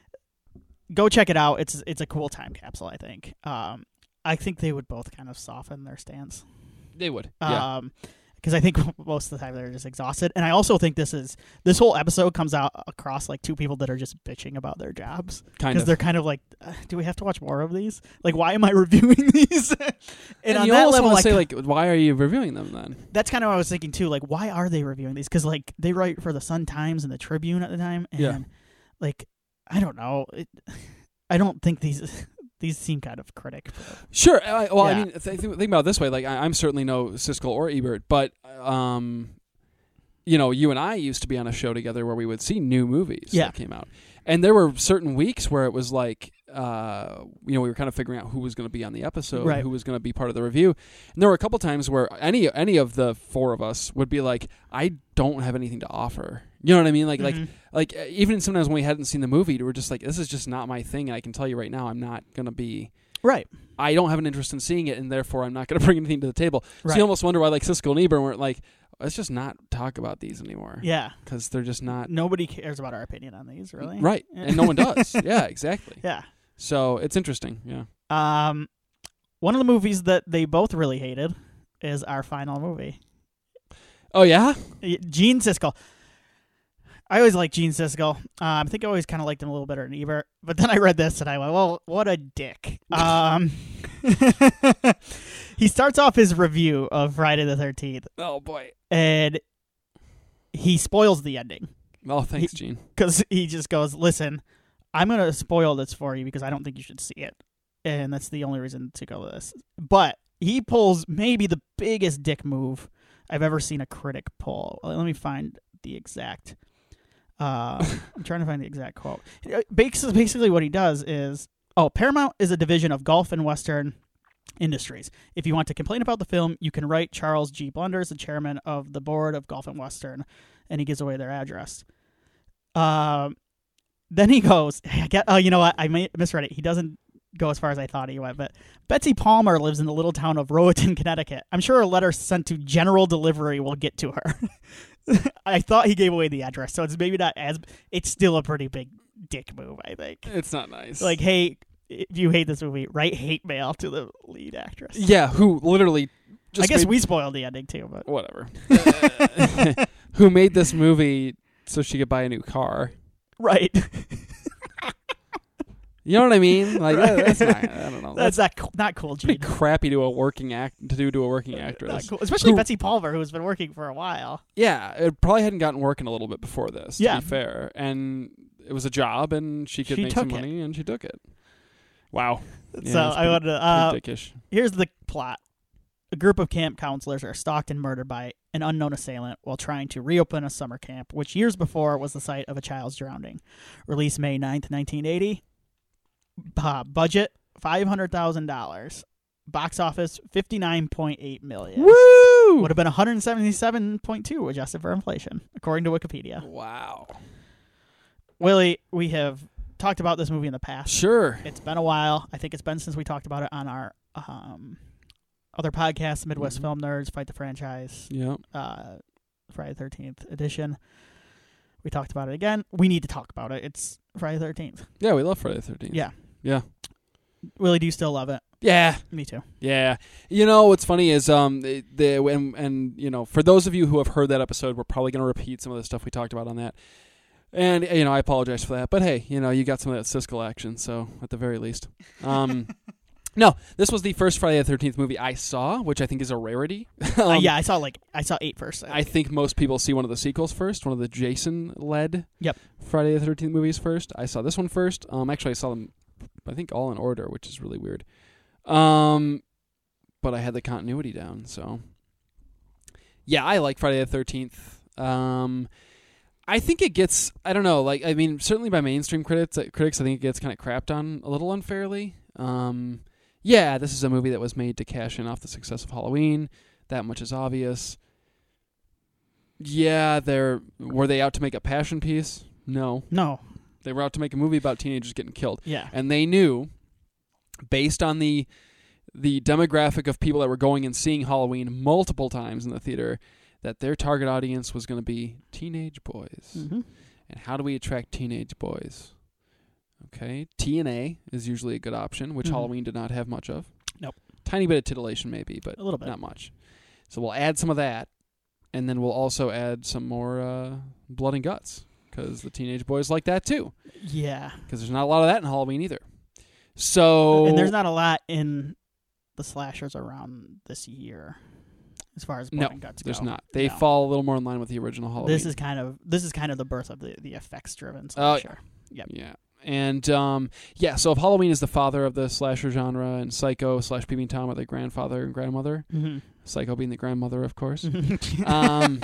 go check it out. It's it's a cool time capsule. I think. Um, I think they would both kind of soften their stance. They would. Yeah. Um, because I think most of the time they're just exhausted, and I also think this is this whole episode comes out across like two people that are just bitching about their jobs kind because of. they're kind of like, uh, do we have to watch more of these? Like, why am I reviewing these? and And on you that almost level, want like, to say, like, why are you reviewing them then? that's kind of what I was thinking too. Like, why are they reviewing these? Because like they write for the Sun Times and the Tribune at the time, and Yeah. like I don't know, it, I don't think these these seem kind of critic. Sure. I, well, I Yeah. mean, th- think, think about it this way. Like, I, I'm certainly no Siskel or Ebert, but, um, you know, you and I used to be on a show together where we would see new movies Yeah. that came out. And there were certain weeks where it was like, uh, you know, we were kind of figuring out who was going to be on the episode, Right. who was going to be part of the review. And there were a couple times where any any of the four of us would be like, I don't have anything to offer. You know what I mean? Like, like, Mhm. like uh, even sometimes when we hadn't seen the movie, we were just like, this is just not my thing. And I can tell you right now, I'm not going to be. Right. I don't have an interest in seeing it, and therefore I'm not going to bring anything to the table. Right. So you almost wonder why, like Siskel and Ebert weren't like, let's just not talk about these anymore. Yeah. because they're just not Nobody cares about our opinion on these, really. right, and no one does. Yeah, exactly. Yeah. So it's interesting. Yeah. Um, one of the movies that they both really hated is our final movie. Oh yeah. Gene Siskel. I always liked Gene Siskel. Um, I think I always kind of liked him a little better than Ebert. But then I read this and I went, well, what a dick. Um, he starts off his review of Friday the thirteenth, Oh boy. and he spoils the ending. Oh, thanks, Gene. Because he just goes, listen, I'm going to spoil this for you because I don't think you should see it. And that's the only reason to go with this. But he pulls maybe the biggest dick move I've ever seen a critic pull. Let me find the exact... Uh, I'm trying to find the exact quote. Basically, basically what he does is, oh, Paramount is a division of Gulf and Western Industries. If you want to complain about the film, you can write Charles G. Blunders, the chairman of the board of Gulf and Western, and he gives away their address. Um, then he goes, I get, oh, you know what? I may, misread it. He doesn't go as far as I thought he went, but Betsy Palmer lives in the little town of Roatan, Connecticut. I'm sure a letter sent to General Delivery will get to her. I thought he gave away the address, so it's maybe not as... It's still a pretty big dick move, I think. It's not nice. Like, hey, if you hate this movie, write hate mail to the lead actress. yeah, who literally just I guess made, we spoiled the ending, too, but... whatever. Uh, who made this movie so she could buy a new car? Right. You know what I mean? Like Right. that, that's not. I don't know. That's not cool, not cool, Gene. pretty crappy to a working act to do to a working Not actress. cool. Especially Who- Betsy Palmer, who's been working for a while. Yeah, it probably hadn't gotten working a little bit before this. To Yeah. be fair, and it was a job, and she could She make some took it. money, and she took it. Wow. Yeah, so it's I pretty- wanted to... Uh, pretty dickish. here's the plot. A group of camp counselors are stalked and murdered by an unknown assailant while trying to reopen a summer camp, which years before was the site of a child's drowning. Released May ninth, nineteen eighty. Uh, budget, five hundred thousand dollars. Box office, fifty-nine point eight million dollars. Woo! Would have been one hundred seventy-seven point two adjusted for inflation, according to Wikipedia. Wow. Willie, we have talked about this movie in the past. Sure. It's been a while. I think it's been since we talked about it on our um, other podcast, Midwest Mhm. Film Nerds, Fight the Franchise, Yeah. uh, Friday the thirteenth edition. We talked about it again. We need to talk about it. It's Friday the thirteenth. Yeah, we love Friday the thirteenth. Yeah. Yeah. Willie, do you still love it? Yeah. Me too. Yeah. You know what's funny is um the, the and, and you know for those of you who have heard that episode, we're probably going to repeat some of the stuff we talked about on that. And you know, I apologize for that, but hey, you know, you got some of that Siskel action, so at the very least. Um No, this was the first Friday the thirteenth movie I saw, which I think is a rarity. um, uh, yeah, I saw like I saw eight first. I think most people see one of the sequels first, one of the Jason-led Yep. Friday the thirteenth movies first. I saw this one first. Um, actually, I saw them, I think, all in order, which is really weird. Um, but I had the continuity down, so yeah, I like Friday the thirteenth. Um, I think it gets, I don't know, like I mean, certainly by mainstream critics, critics, I think it gets kind of crapped on a little unfairly. Um, yeah, this is a movie that was made to cash in off the success of Halloween. That much is obvious. Yeah, they're were they out to make a passion piece? No. No. They were out to make a movie about teenagers getting killed. Yeah. And they knew, based on the the demographic of people that were going and seeing Halloween multiple times in the theater, that their target audience was going to be teenage boys. Mm-hmm. And how do we attract teenage boys? Okay, T N A is usually a good option, which Mhm. Halloween did not have much of. Nope. Tiny bit of titillation maybe, but A little bit. not much. So we'll add some of that, and then we'll also add some more uh, blood and guts, because the teenage boys like that too. Yeah. Because there's not a lot of that in Halloween either. So And there's not a lot in the slashers around this year, as far as blood no, and guts there's go. not. They No. fall a little more in line with the original Halloween. This is kind of this is kind of the birth of the, the effects driven Oh, slasher. Yep. Yeah. And, um, yeah, so if Halloween is the father of the slasher genre and Psycho slash Peeping Tom are the grandfather and grandmother, Mm-hmm. Psycho being the grandmother, of course, Mm-hmm. um,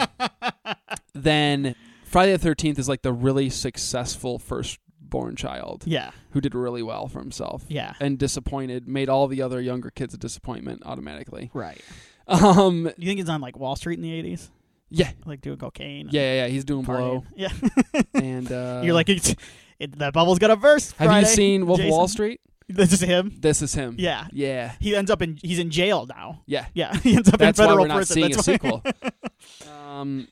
then Friday the thirteenth is like the really successful firstborn child yeah. who did really well for himself Yeah. and disappointed, made all the other younger kids a disappointment automatically. Right. Um, You think it's on like Wall Street in the eighties, yeah, like doing cocaine? and yeah, yeah, yeah. He's doing blow. partying? Yeah. And uh, You're like, it's, it, the bubble's got a verse. have Friday, you seen Wolf Jason. of Wall Street? This is him. This is him. Yeah. Yeah. He ends up in he's in jail now. Yeah. Yeah. He ends up That's in why federal we're not prison. seeing a That's why- sequel. um,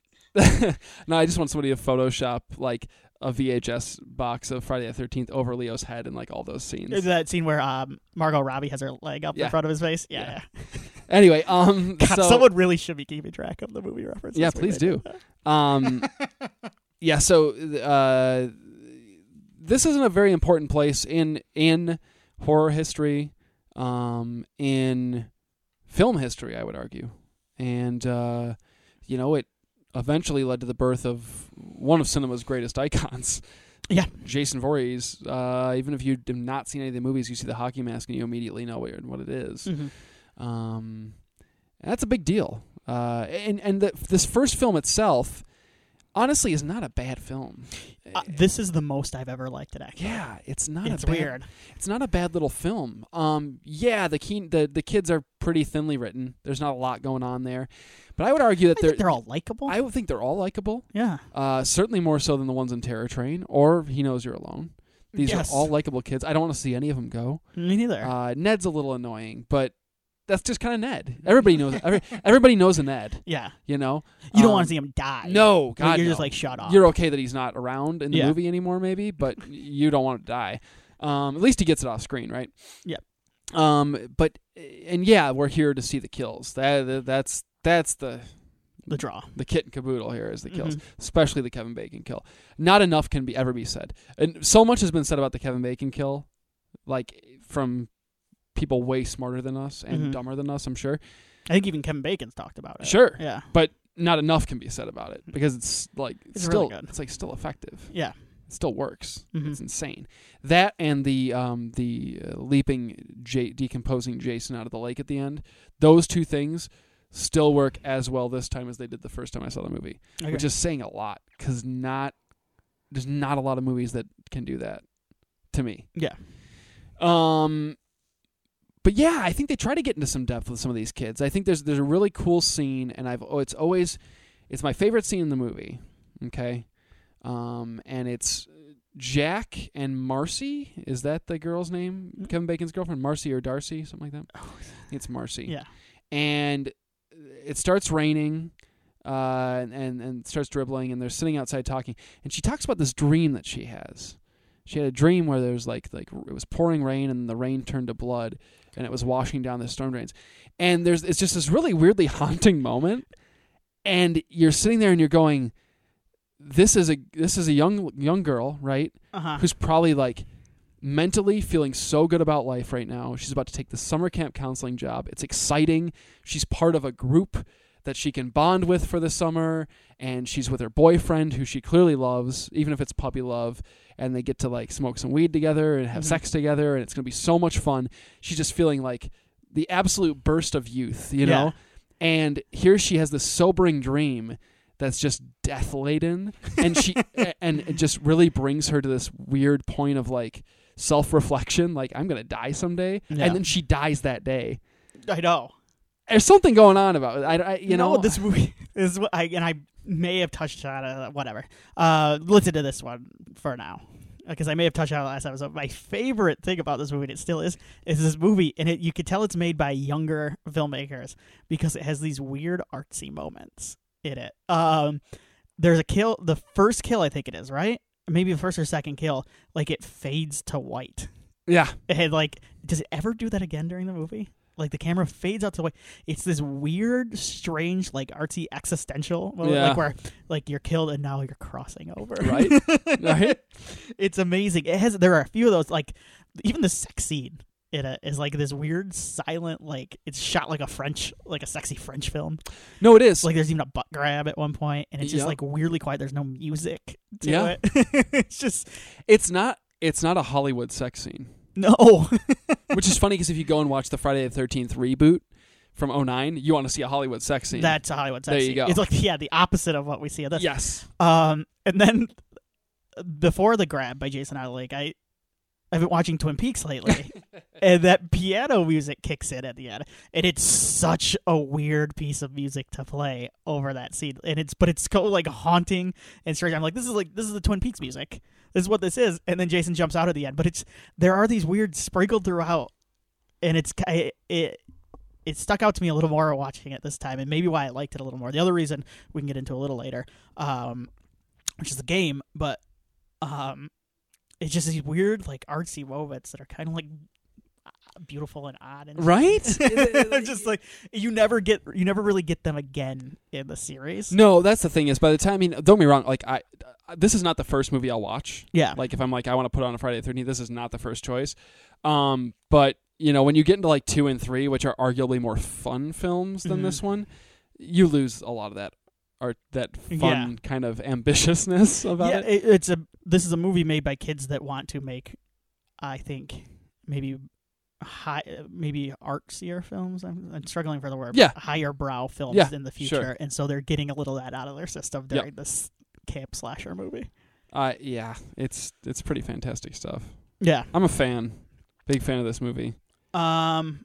no, I just want somebody to Photoshop like a V H S box of Friday the thirteenth over Leo's head and like all those scenes. Is that scene where um, Margot Robbie has her leg up Yeah. in front of his face? Yeah. Yeah. yeah. Anyway, um, God, so someone really should be keeping track of the movie references. Yeah, we please made. do. um, yeah, so uh, this isn't a very important place in in horror history, um, in film history, I would argue, and uh, you know, it eventually led to the birth of one of cinema's greatest icons. Yeah. Jason Voorhees. Uh, even if you have not seen any of the movies, you see the hockey mask and you immediately know what what it is. Mhm. Um, that's a big deal. Uh, and and the, this first film itself, honestly, is not a bad film. Uh, this is the most I've ever liked it. Actually, Yeah, it's not. it's a bad, weird. It's not a bad little film. Um, yeah, the key, the the kids are pretty thinly written. There's not a lot going on there, but I would argue that I they're. think they're all likable. I would think they're all likable. Yeah. Uh, certainly more so than the ones in Terror Train or He Knows You're Alone. These Yes. are all likable kids. I don't want to see any of them go. Me neither. Uh, Ned's a little annoying, but that's just kind of Ned. Everybody knows. Every, everybody knows a Ned. yeah. You know. You don't Um, want to see him die. No, Like, God, you're no. just like shut up. You're okay that he's not around in the Yeah. movie anymore, maybe, but you don't want him to die. Um, at least he gets it off screen, right? Yep. Um, but and yeah, we're here to see the kills. That that's that's the the draw. the kit and caboodle here is the kills, Mhm. especially the Kevin Bacon kill. Not enough can be ever be said, and so much has been said about the Kevin Bacon kill, like from people way smarter than us and Mhm. dumber than us. I'm sure. I think even Kevin Bacon's talked about it. Sure. Yeah. But not enough can be said about it because it's like It's still really good. it's like still effective. Yeah. It still works. Mhm. It's insane. That and the um, the uh, leaping, J- decomposing Jason out of the lake at the end. Those two things still work as well this time as they did the first time I saw the movie, Okay. which is saying a lot because not there's not a lot of movies that can do that to me. Yeah. Um. But yeah, I think they try to get into some depth with some of these kids. I think there's there's a really cool scene, and I've oh, it's always it's my favorite scene in the movie. Okay, um, and it's Jack and Marcy. Is that the girl's name? Kevin Bacon's girlfriend, Marcy or Darcy, something like that. I think it's Marcy. Yeah. And it starts raining, uh, and and starts dribbling, and they're sitting outside talking, and she talks about this dream that she has. She had a dream where there was like like it was pouring rain and the rain turned to blood and it was washing down the storm drains. And there's it's just this really weirdly haunting moment. And you're sitting there and you're going, this is a this is a young young girl, right? Uh huh. Who's probably like mentally feeling so good about life right now. She's about to take the summer camp counseling job. It's exciting. She's part of a group that she can bond with for the summer, and she's with her boyfriend who she clearly loves, even if it's puppy love, and they get to like smoke some weed together and have Mm-hmm. sex together, and it's going to be so much fun. She's just feeling like the absolute burst of youth, you Yeah. know? And here she has this sobering dream that's just death laden, and she and it just really brings her to this weird point of like self-reflection, like I'm going to die someday, Yeah. and then she dies that day. I know. There's something going on about it. I, I you No, know, this movie is what I and I may have touched on it. Whatever. Uh, listen to this one for now, because I may have touched on it last episode. My favorite thing about this movie, and it still is, is this movie, and it you could tell it's made by younger filmmakers because it has these weird artsy moments in it. Um, there's a kill, the first kill, I think it is, right? Maybe the first or second kill, like it fades to white. yeah, And like, does it ever do that again during the movie? Like the camera fades out to white. It's this weird, strange, like artsy existential moment, Yeah. like where like you're killed and now you're crossing over. right, right. It's amazing. It has. There are a few of those. Like even the sex scene in it is like this weird, silent. Like it's shot like a French, like a sexy French film. No, it is. Like there's even a butt grab at one point, and it's just Yep. like weirdly quiet. There's no music to Yeah. it. It's just It's not. It's not a Hollywood sex scene, no. which is funny because if you go and watch the Friday the thirteenth reboot from oh nine, you want to see a Hollywood sex scene. That's a Hollywood sex There you scene. go. It's like yeah, the opposite of what we see in this. yes. Um, and then before the grab by Jason Aldersgate, I I've been watching Twin Peaks lately, and that piano music kicks in at the end, and it's such a weird piece of music to play over that scene, and it's but it's so like haunting and strange. I'm like, this is like this is the Twin Peaks music. This is what this is, and then Jason jumps out at the end, but it's there are these weird sprinkled throughout, and it's it. it It stuck out to me a little more watching it this time, and maybe why I liked it a little more. The other reason we can get into a little later, um, which is the game, but um, it's just these weird, like artsy moments that are kind of like beautiful and odd, and Right? just like you never get, you never really get them again in the series. No, that's the thing is by the time I mean, don't get me wrong, like I, this is not the first movie I'll watch. Yeah, Like if I'm like I want to put on a Friday the thirteenth, this is not the first choice. Um, but you know when you get into like two and three, which are arguably more fun films than Mhm. this one, you lose a lot of that art, that fun Yeah. kind of ambitiousness about yeah, it. it, it's a. This is a movie made by kids that want to make, I think, maybe high, maybe artsier films. I'm, I'm struggling for the word. Yeah. higher brow films Yeah, in the future, sure. and so they're getting a little of that out of their system Yep. during this camp slasher movie. Uh, yeah, it's it's pretty fantastic stuff. Yeah. I'm a fan, big fan of this movie. Um.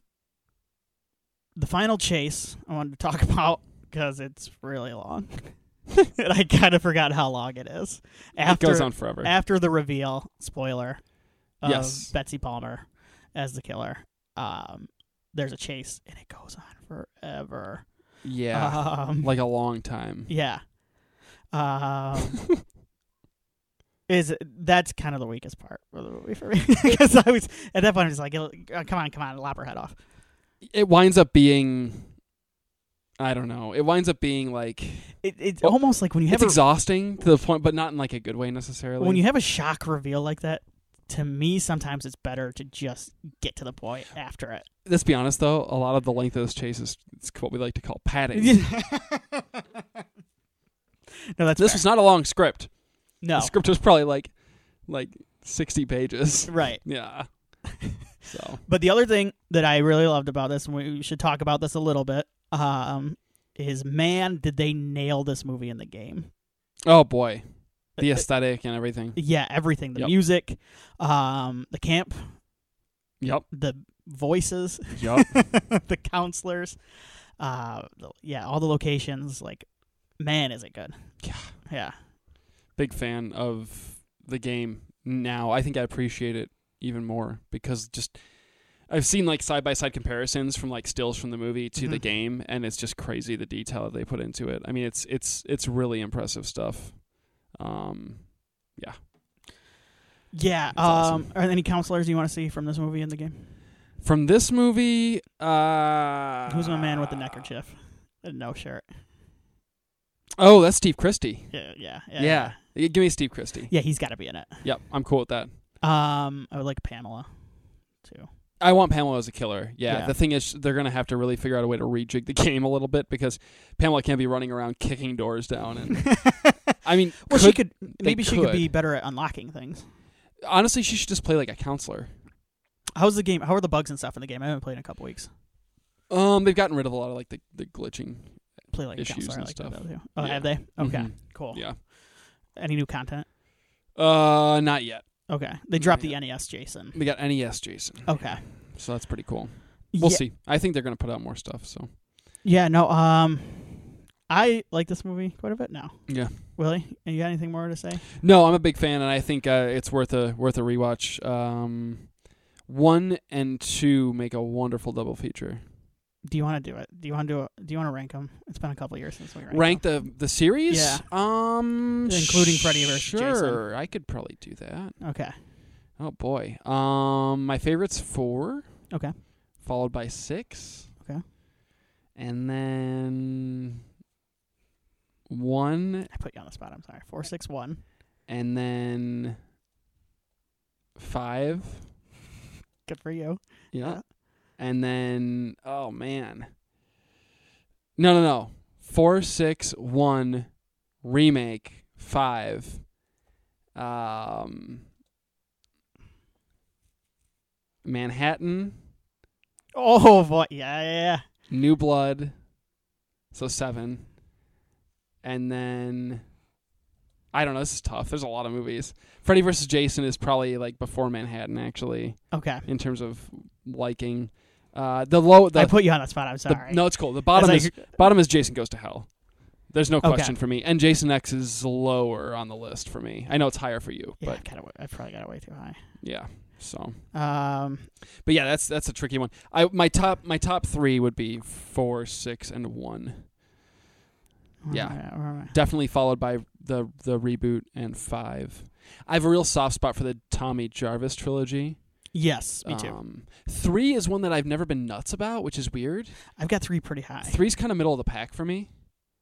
The final chase I wanted to talk about because it's really long, and I kind of forgot how long it is. After it goes on forever. after the reveal, spoiler, of Yes. Betsy Palmer as the killer. Um, there's a chase, and it goes on forever. yeah, Um, like a long time. yeah. Um, is that's kind of the weakest part of the movie for me because I was at that point I was like, "Oh, come on, come on, lop her head off." It winds up being, I don't know. It winds up being like It, it's Well, almost like when you have it's a, exhausting to the point, but not in like a good way necessarily. when you have a shock reveal like that. To me, sometimes it's better to just get to the point after it. Let's be honest, though. A lot of the length of this chase is it's what we like to call padding. no, that's This fair. was not a long script. no The script was probably like like sixty pages. right. Yeah. So But the other thing that I really loved about this, and we should talk about this a little bit, um, is man, did they nail this movie in the game? oh boy, the Uh, aesthetic and everything. Yeah, everything. The Yep. music, um, the camp, Yep. the voices, Yep. the counselors, uh, the- yeah, all the locations. Like, man, is it good? Yeah. Yeah. Big fan of the game now. I think I appreciate it even more because just I've seen like side by side comparisons from like stills from the movie to the Mhm. game, and it's just crazy the detail that they put into it. I mean, it's it's it's really impressive stuff. Um, yeah. Yeah. It's Um, awesome. Are there any counselors you want to see from this movie in the game? From this movie, uh, Who's my man with the neckerchief and no shirt? Oh, that's Steve Christie. Yeah, yeah, yeah. Yeah. Give me Steve Christie. Yeah, he's got to be in it. Yep, I'm cool with that. Um, I would like Pamela, too. I want Pamela as a killer. Yeah, Yeah. the thing is, they're going to have to really figure out a way to rejig the game a little bit because Pamela can't be running around kicking doors down. And I mean, Well, could, she could. they Maybe she could could. be better at unlocking things. honestly, she should just play like a counselor. How's the game? How are the bugs and stuff in the game? I haven't played in a couple weeks. Um, they've gotten rid of a lot of like the, the glitching. Play like a Issues counselor. I and like stuff. that too. Oh, Yeah. have they? Okay, Mhm. cool. Yeah. Any new content? Uh, not yet. Okay, they dropped Yeah. the N E S Jason. We got N E S Jason. Okay, So that's pretty cool. We'll yeah, see. I think they're going to put out more stuff. So Yeah, no. Um, I like this movie quite a bit now. yeah. Willie, you got anything more to say? No, I'm a big fan, and I think uh, it's worth a worth a rewatch. Um, one and two make a wonderful double feature. Do you want to do it? Do you want to do it? Do you want to rank them? It's been a couple of years since we ranked Rank them. the the series. Yeah. Um, Including Freddy versus sure, Jason. I could probably do that. Okay. Oh boy. Um, my favorite's four. Okay. Followed by six. Okay. And then one, I put you on the spot. I'm sorry. Four, six, one. and then five. Good for you. Yeah. And then, oh man. No, no, no. Four, six, one, remake, five. Um, Manhattan, Oh boy. Yeah, yeah, yeah. New Blood, so seven. And then, I don't know, this is tough. There's a lot of movies. Freddy versus Jason is probably like before Manhattan, actually, Okay. in terms of liking. Uh, the low, the, I put you on the spot. I'm the- sorry. no, it's cool. The bottom That's is like- bottom is Jason Goes to Hell. There's no Okay. question for me. And Jason X is lower on the list for me. I know it's higher for you, Yeah, but kind of. I probably got it way too high. yeah. So, Um. but yeah, that's that's a tricky one. I my top my top three would be four, six, and one. where Yeah. am I at? Where am I? Definitely followed by the the reboot and five. I have a real soft spot for the Tommy Jarvis trilogy. Yes, me too. Um, three is one that I've never been nuts about, which is weird. I've got three pretty high. Three's kind of middle of the pack for me.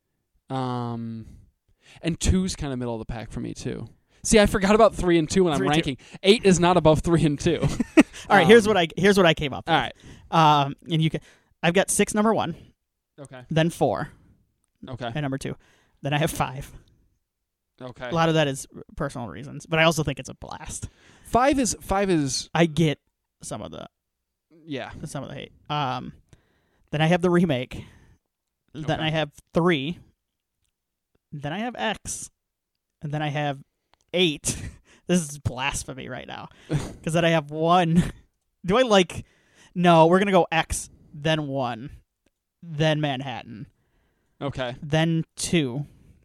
Um, and two's kind of middle of the pack for me too. See, I forgot about three and two when Three I'm and two. ranking. Eight is not above three and two. All right, Um, here's what I here's what I came up with. All right. Um, and you can, I've got six number one, Okay. then four, Okay. and number two, then I have five. Okay. A lot of that is personal reasons, but I also think it's a blast. Five is five is I get some of the yeah. some of the hate. Um, then I have the remake. Then Okay. I have three. Then I have X, and then I have eight. This is blasphemy right now, because then I have one. Do I like? No, we're gonna go X, then one, then Manhattan, Okay. then two.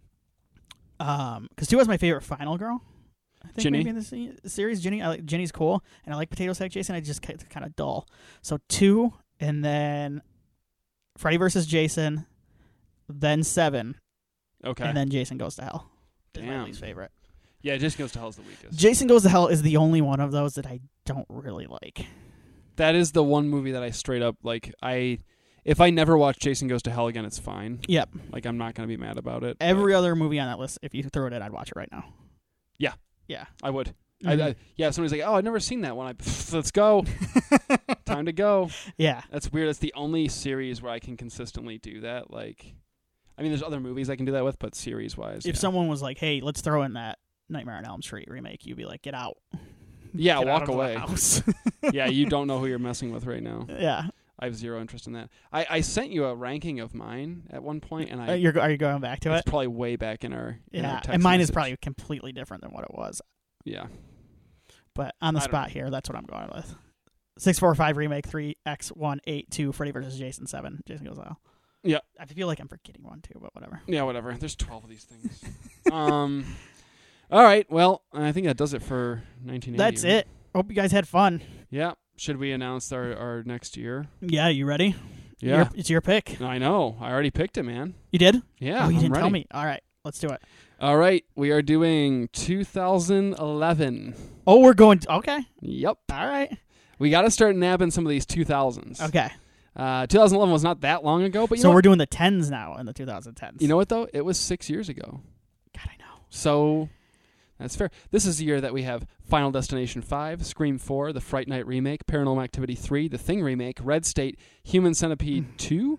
Um, because two was my favorite final girl. I think Ginny? maybe in the se- series, Ginny. I like Ginny's cool, and I like Potato Sack Jason. I just kind of dull. So two, and then Freddy versus Jason, then seven, Okay. and then Jason Goes to Hell. Is my Damn. least favorite. Yeah, Jason Goes to Hell is the weakest. Jason Goes to Hell is the only one of those that I don't really like. That is the one movie that I straight up like. I if I never watch Jason Goes to Hell again, it's fine. Yep. Like I'm not gonna be mad about it. Every other movie on that list, if you threw it in, I'd watch it right now. Yeah. Yeah. I would. Mhm. I, I, yeah, somebody's like, "Oh, I've never seen that one." I pff, let's go. Time to go. Yeah. That's weird. That's the only series where I can consistently do that. Like, I mean, there's other movies I can do that with, but series wise, If yeah. someone was like, "Hey, let's throw in that Nightmare on Elm Street remake," you'd be like, "Get out." yeah, Get out walk of the away. house. Yeah, you don't know who you're messing with right now. Yeah. I have zero interest in that. I, I sent you a ranking of mine at one point, and I Uh, you're are you going back to it's it? probably way back in our in our Yeah. text And mine is message. probably completely different than what it was. yeah. But on the I don't spot here, that's what I'm going with. Six four five remake three X one eight two Freddy versus Jason seven Jason Goes to Hell. Yeah. I feel like I'm forgetting one too, but whatever. Yeah, whatever. There's twelve of these things. um, all right. Well, I think that does it for nineteen eighty. That's right? it. Hope you guys had fun. Yeah. Should we announce our, our next year? Yeah, you ready? Yeah. Your- it's your pick. I know. I already picked it, man. You did? Yeah. Oh, you I'm didn't tell ready. me. All right, let's do it. All right. We are doing two thousand eleven. Oh, we're going. To, okay. Yep. All right. We got to start nabbing some of these two thousands. Okay. Uh, two thousand eleven was not that long ago, but you So know we're what? doing the tens now in the twenty tens. You know what, though? It was six years ago. God, I know. So That's fair. This is the year that we have Final Destination five, Scream four, The Fright Night remake, Paranormal Activity three, The Thing remake, Red State, Human Centipede two,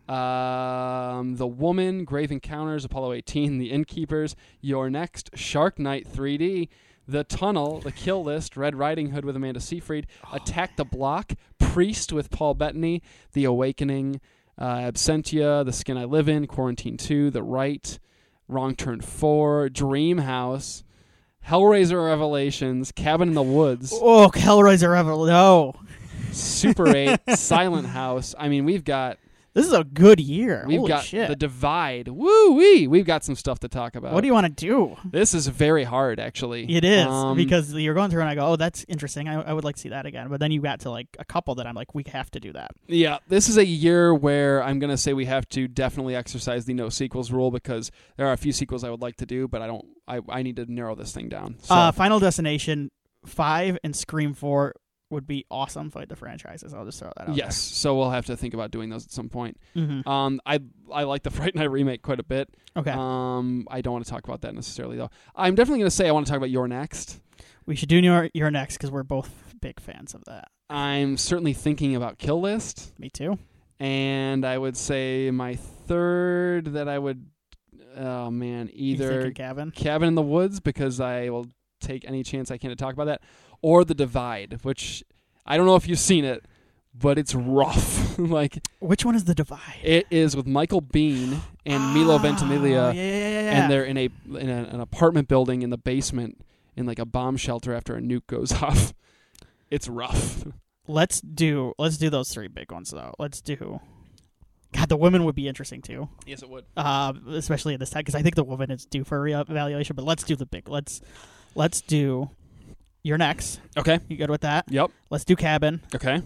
um, The Woman, Grave Encounters, Apollo eighteen, The Innkeepers, Your Next, Shark Night three D, The Tunnel, The Kill List, Red Riding Hood with Amanda Seyfried, oh, Attack the Block, Priest with Paul Bettany, The Awakening, uh, Absentia, The Skin I Live In, Quarantine two, The Right, Wrong Turn four, Dream House, Hellraiser Revelations, Cabin in the Woods. Oh, Hellraiser Revelations. No. Super eight, Silent House. I mean, we've got... This is a good year. We've Holy got shit. The Divide. Woo-wee. We've got some stuff to talk about. What do you want to do? This is very hard, actually. It is, um, because you're going through and I go, oh, that's interesting. I, I would like to see that again. But then you got to like a couple that I'm like, we have to do that. Yeah, this is a year where I'm going to say we have to definitely exercise the no sequels rule, because there are a few sequels I would like to do, but I don't. I, I need to narrow this thing down. So. Uh, Final Destination five and Scream four would be awesome. Fight the franchises. I'll just throw that out Yes, there. so we'll have to think about doing those at some point. Mm-hmm. Um, I I like the Fright Night remake quite a bit. Okay. Um, I don't want to talk about that necessarily, though. I'm definitely going to say I want to talk about Your Next. We should do your, your next because we're both big fans of that. I'm certainly thinking about Kill List. Me too. And I would say my third that I would, oh man, either Cabin? Cabin in the Woods, because I will take any chance I can to talk about that, or The Divide, which I don't know if you've seen it, but it's rough. Like, which one is The Divide? It is with Michael Biehn and Milo Ventimiglia, yeah, yeah, yeah, yeah. and they're in a in a, an apartment building in the basement in like a bomb shelter after a nuke goes off. It's rough. Let's do let's do those three big ones though. Let's do. God, The Woman would be interesting too. Yes, it would. Uh, especially at this time, because I think The Woman is due for reevaluation. But let's do the big. Let's let's do Your Next. Okay. You good with that? Yep. Let's do Cabin. Okay.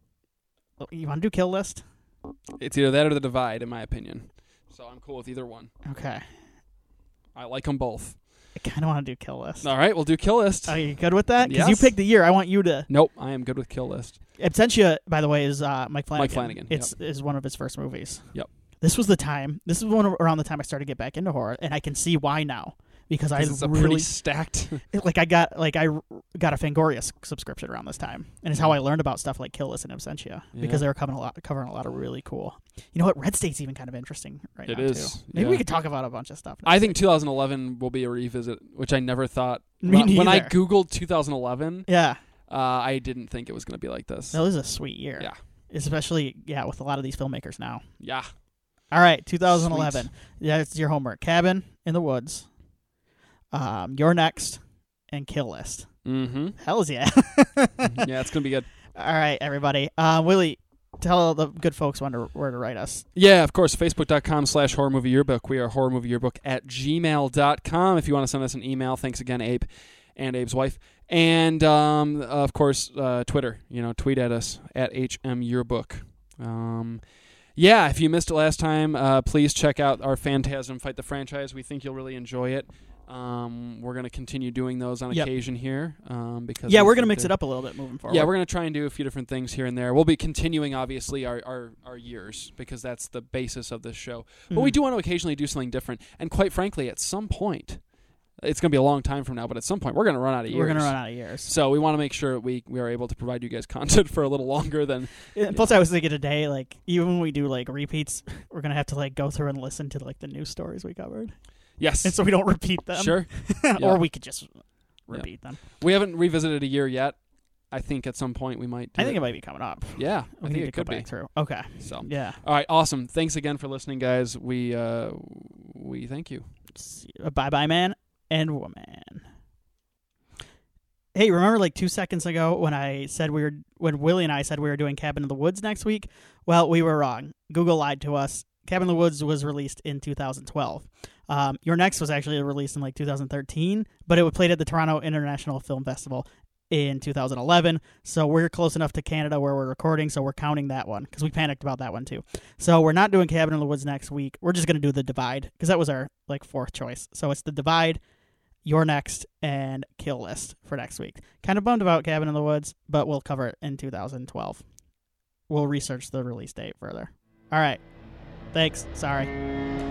You want to do Kill List? It's either that or The Divide, in my opinion. So I'm cool with either one. Okay. I like them both. I kind of want to do Kill List. All right, we'll do Kill List. Are you good with that? Because Yes. you picked the year. I want you to. Nope, I am good with Kill List. Absentia, by the way, is uh, Mike Flanagan. Mike Flanagan, It's is one of his first movies. Yep. This was the time. This is one of, around the time I started to get back into horror, and I can see why now. Because I it's a really pretty stacked. like I got like I got a Fangoria s- subscription around this time, and it's how I learned about stuff like Kill List and Absentia Yeah. because they were covering a lot, covering a lot of really cool. You know what? Red State's even kind of interesting right It now is, too. Maybe yeah. we could talk about a bunch of stuff. I think two thousand eleven will be a revisit, which I never thought. Me when, when I neither. Googled two thousand eleven, Yeah, uh, I didn't think it was going to be like this. that was a sweet year. Yeah. Especially yeah with a lot of these filmmakers now. Yeah. All right, two thousand eleven. Sweet. Yeah, it's your homework. Cabin in the Woods. Um, Your Next and Kill List. Mm-hmm. Hells yeah. Yeah, it's going to be good. All right, everybody. Uh, Willie, tell the good folks when to, where to write us. Yeah, of course, facebook.com slash horror movie yearbook. We are horror movie yearbook at gmail dot com. If you want to send us an email, thanks again, Abe and Abe's wife. And, um, of course, uh, Twitter. You know, tweet at us at H M yearbook. Um, yeah, if you missed it last time, uh, please check out our Phantasm Fight the Franchise. We think you'll really enjoy it. Um, we're going to continue doing those on Yep. occasion here. Um, because Yeah, we we're going to think mix that- it up a little bit moving forward. Yeah, we're going to try and do a few different things here and there. We'll be continuing, obviously, our, our, our years, because that's the basis of this show. But Mhm. we do want to occasionally do something different. And quite frankly, at some point, it's going to be a long time from now, but at some point, we're going to run out of years. We're going to run out of years. So we want to make sure we, we are able to provide you guys content for a little longer than... And plus, I was thinking today, like, even when we do, like, repeats, we're going to have to, like, go through and listen to, like, the news stories we covered. Yes. And so we don't repeat them. Sure. or Yeah. we could just repeat them. We haven't revisited a year yet. I think at some point we might do I think it might be coming up. Yeah, We I need think to it go could be. back through. Okay. So, Yeah. all right, awesome. Thanks again for listening, guys. We uh, we thank you. Bye bye, man and woman. Hey, remember like two seconds ago when I said we were when Willie and I said we were doing Cabin in the Woods next week? Well, we were wrong. Google lied to us. Cabin in the Woods was released in two thousand twelve. Um, Your Next was actually released in like two thousand thirteen, but it was played at the Toronto International Film Festival in two thousand eleven. So we're close enough to Canada where we're recording, so we're counting that one because we panicked about that one too. So we're not doing Cabin in the Woods next week. We're just going to do The Divide because that was our like fourth choice. So it's The Divide, Your Next, and Kill List for next week. Kind of bummed about Cabin in the Woods, but we'll cover it in two thousand twelve. We'll research the release date further. All right. Thanks. Sorry.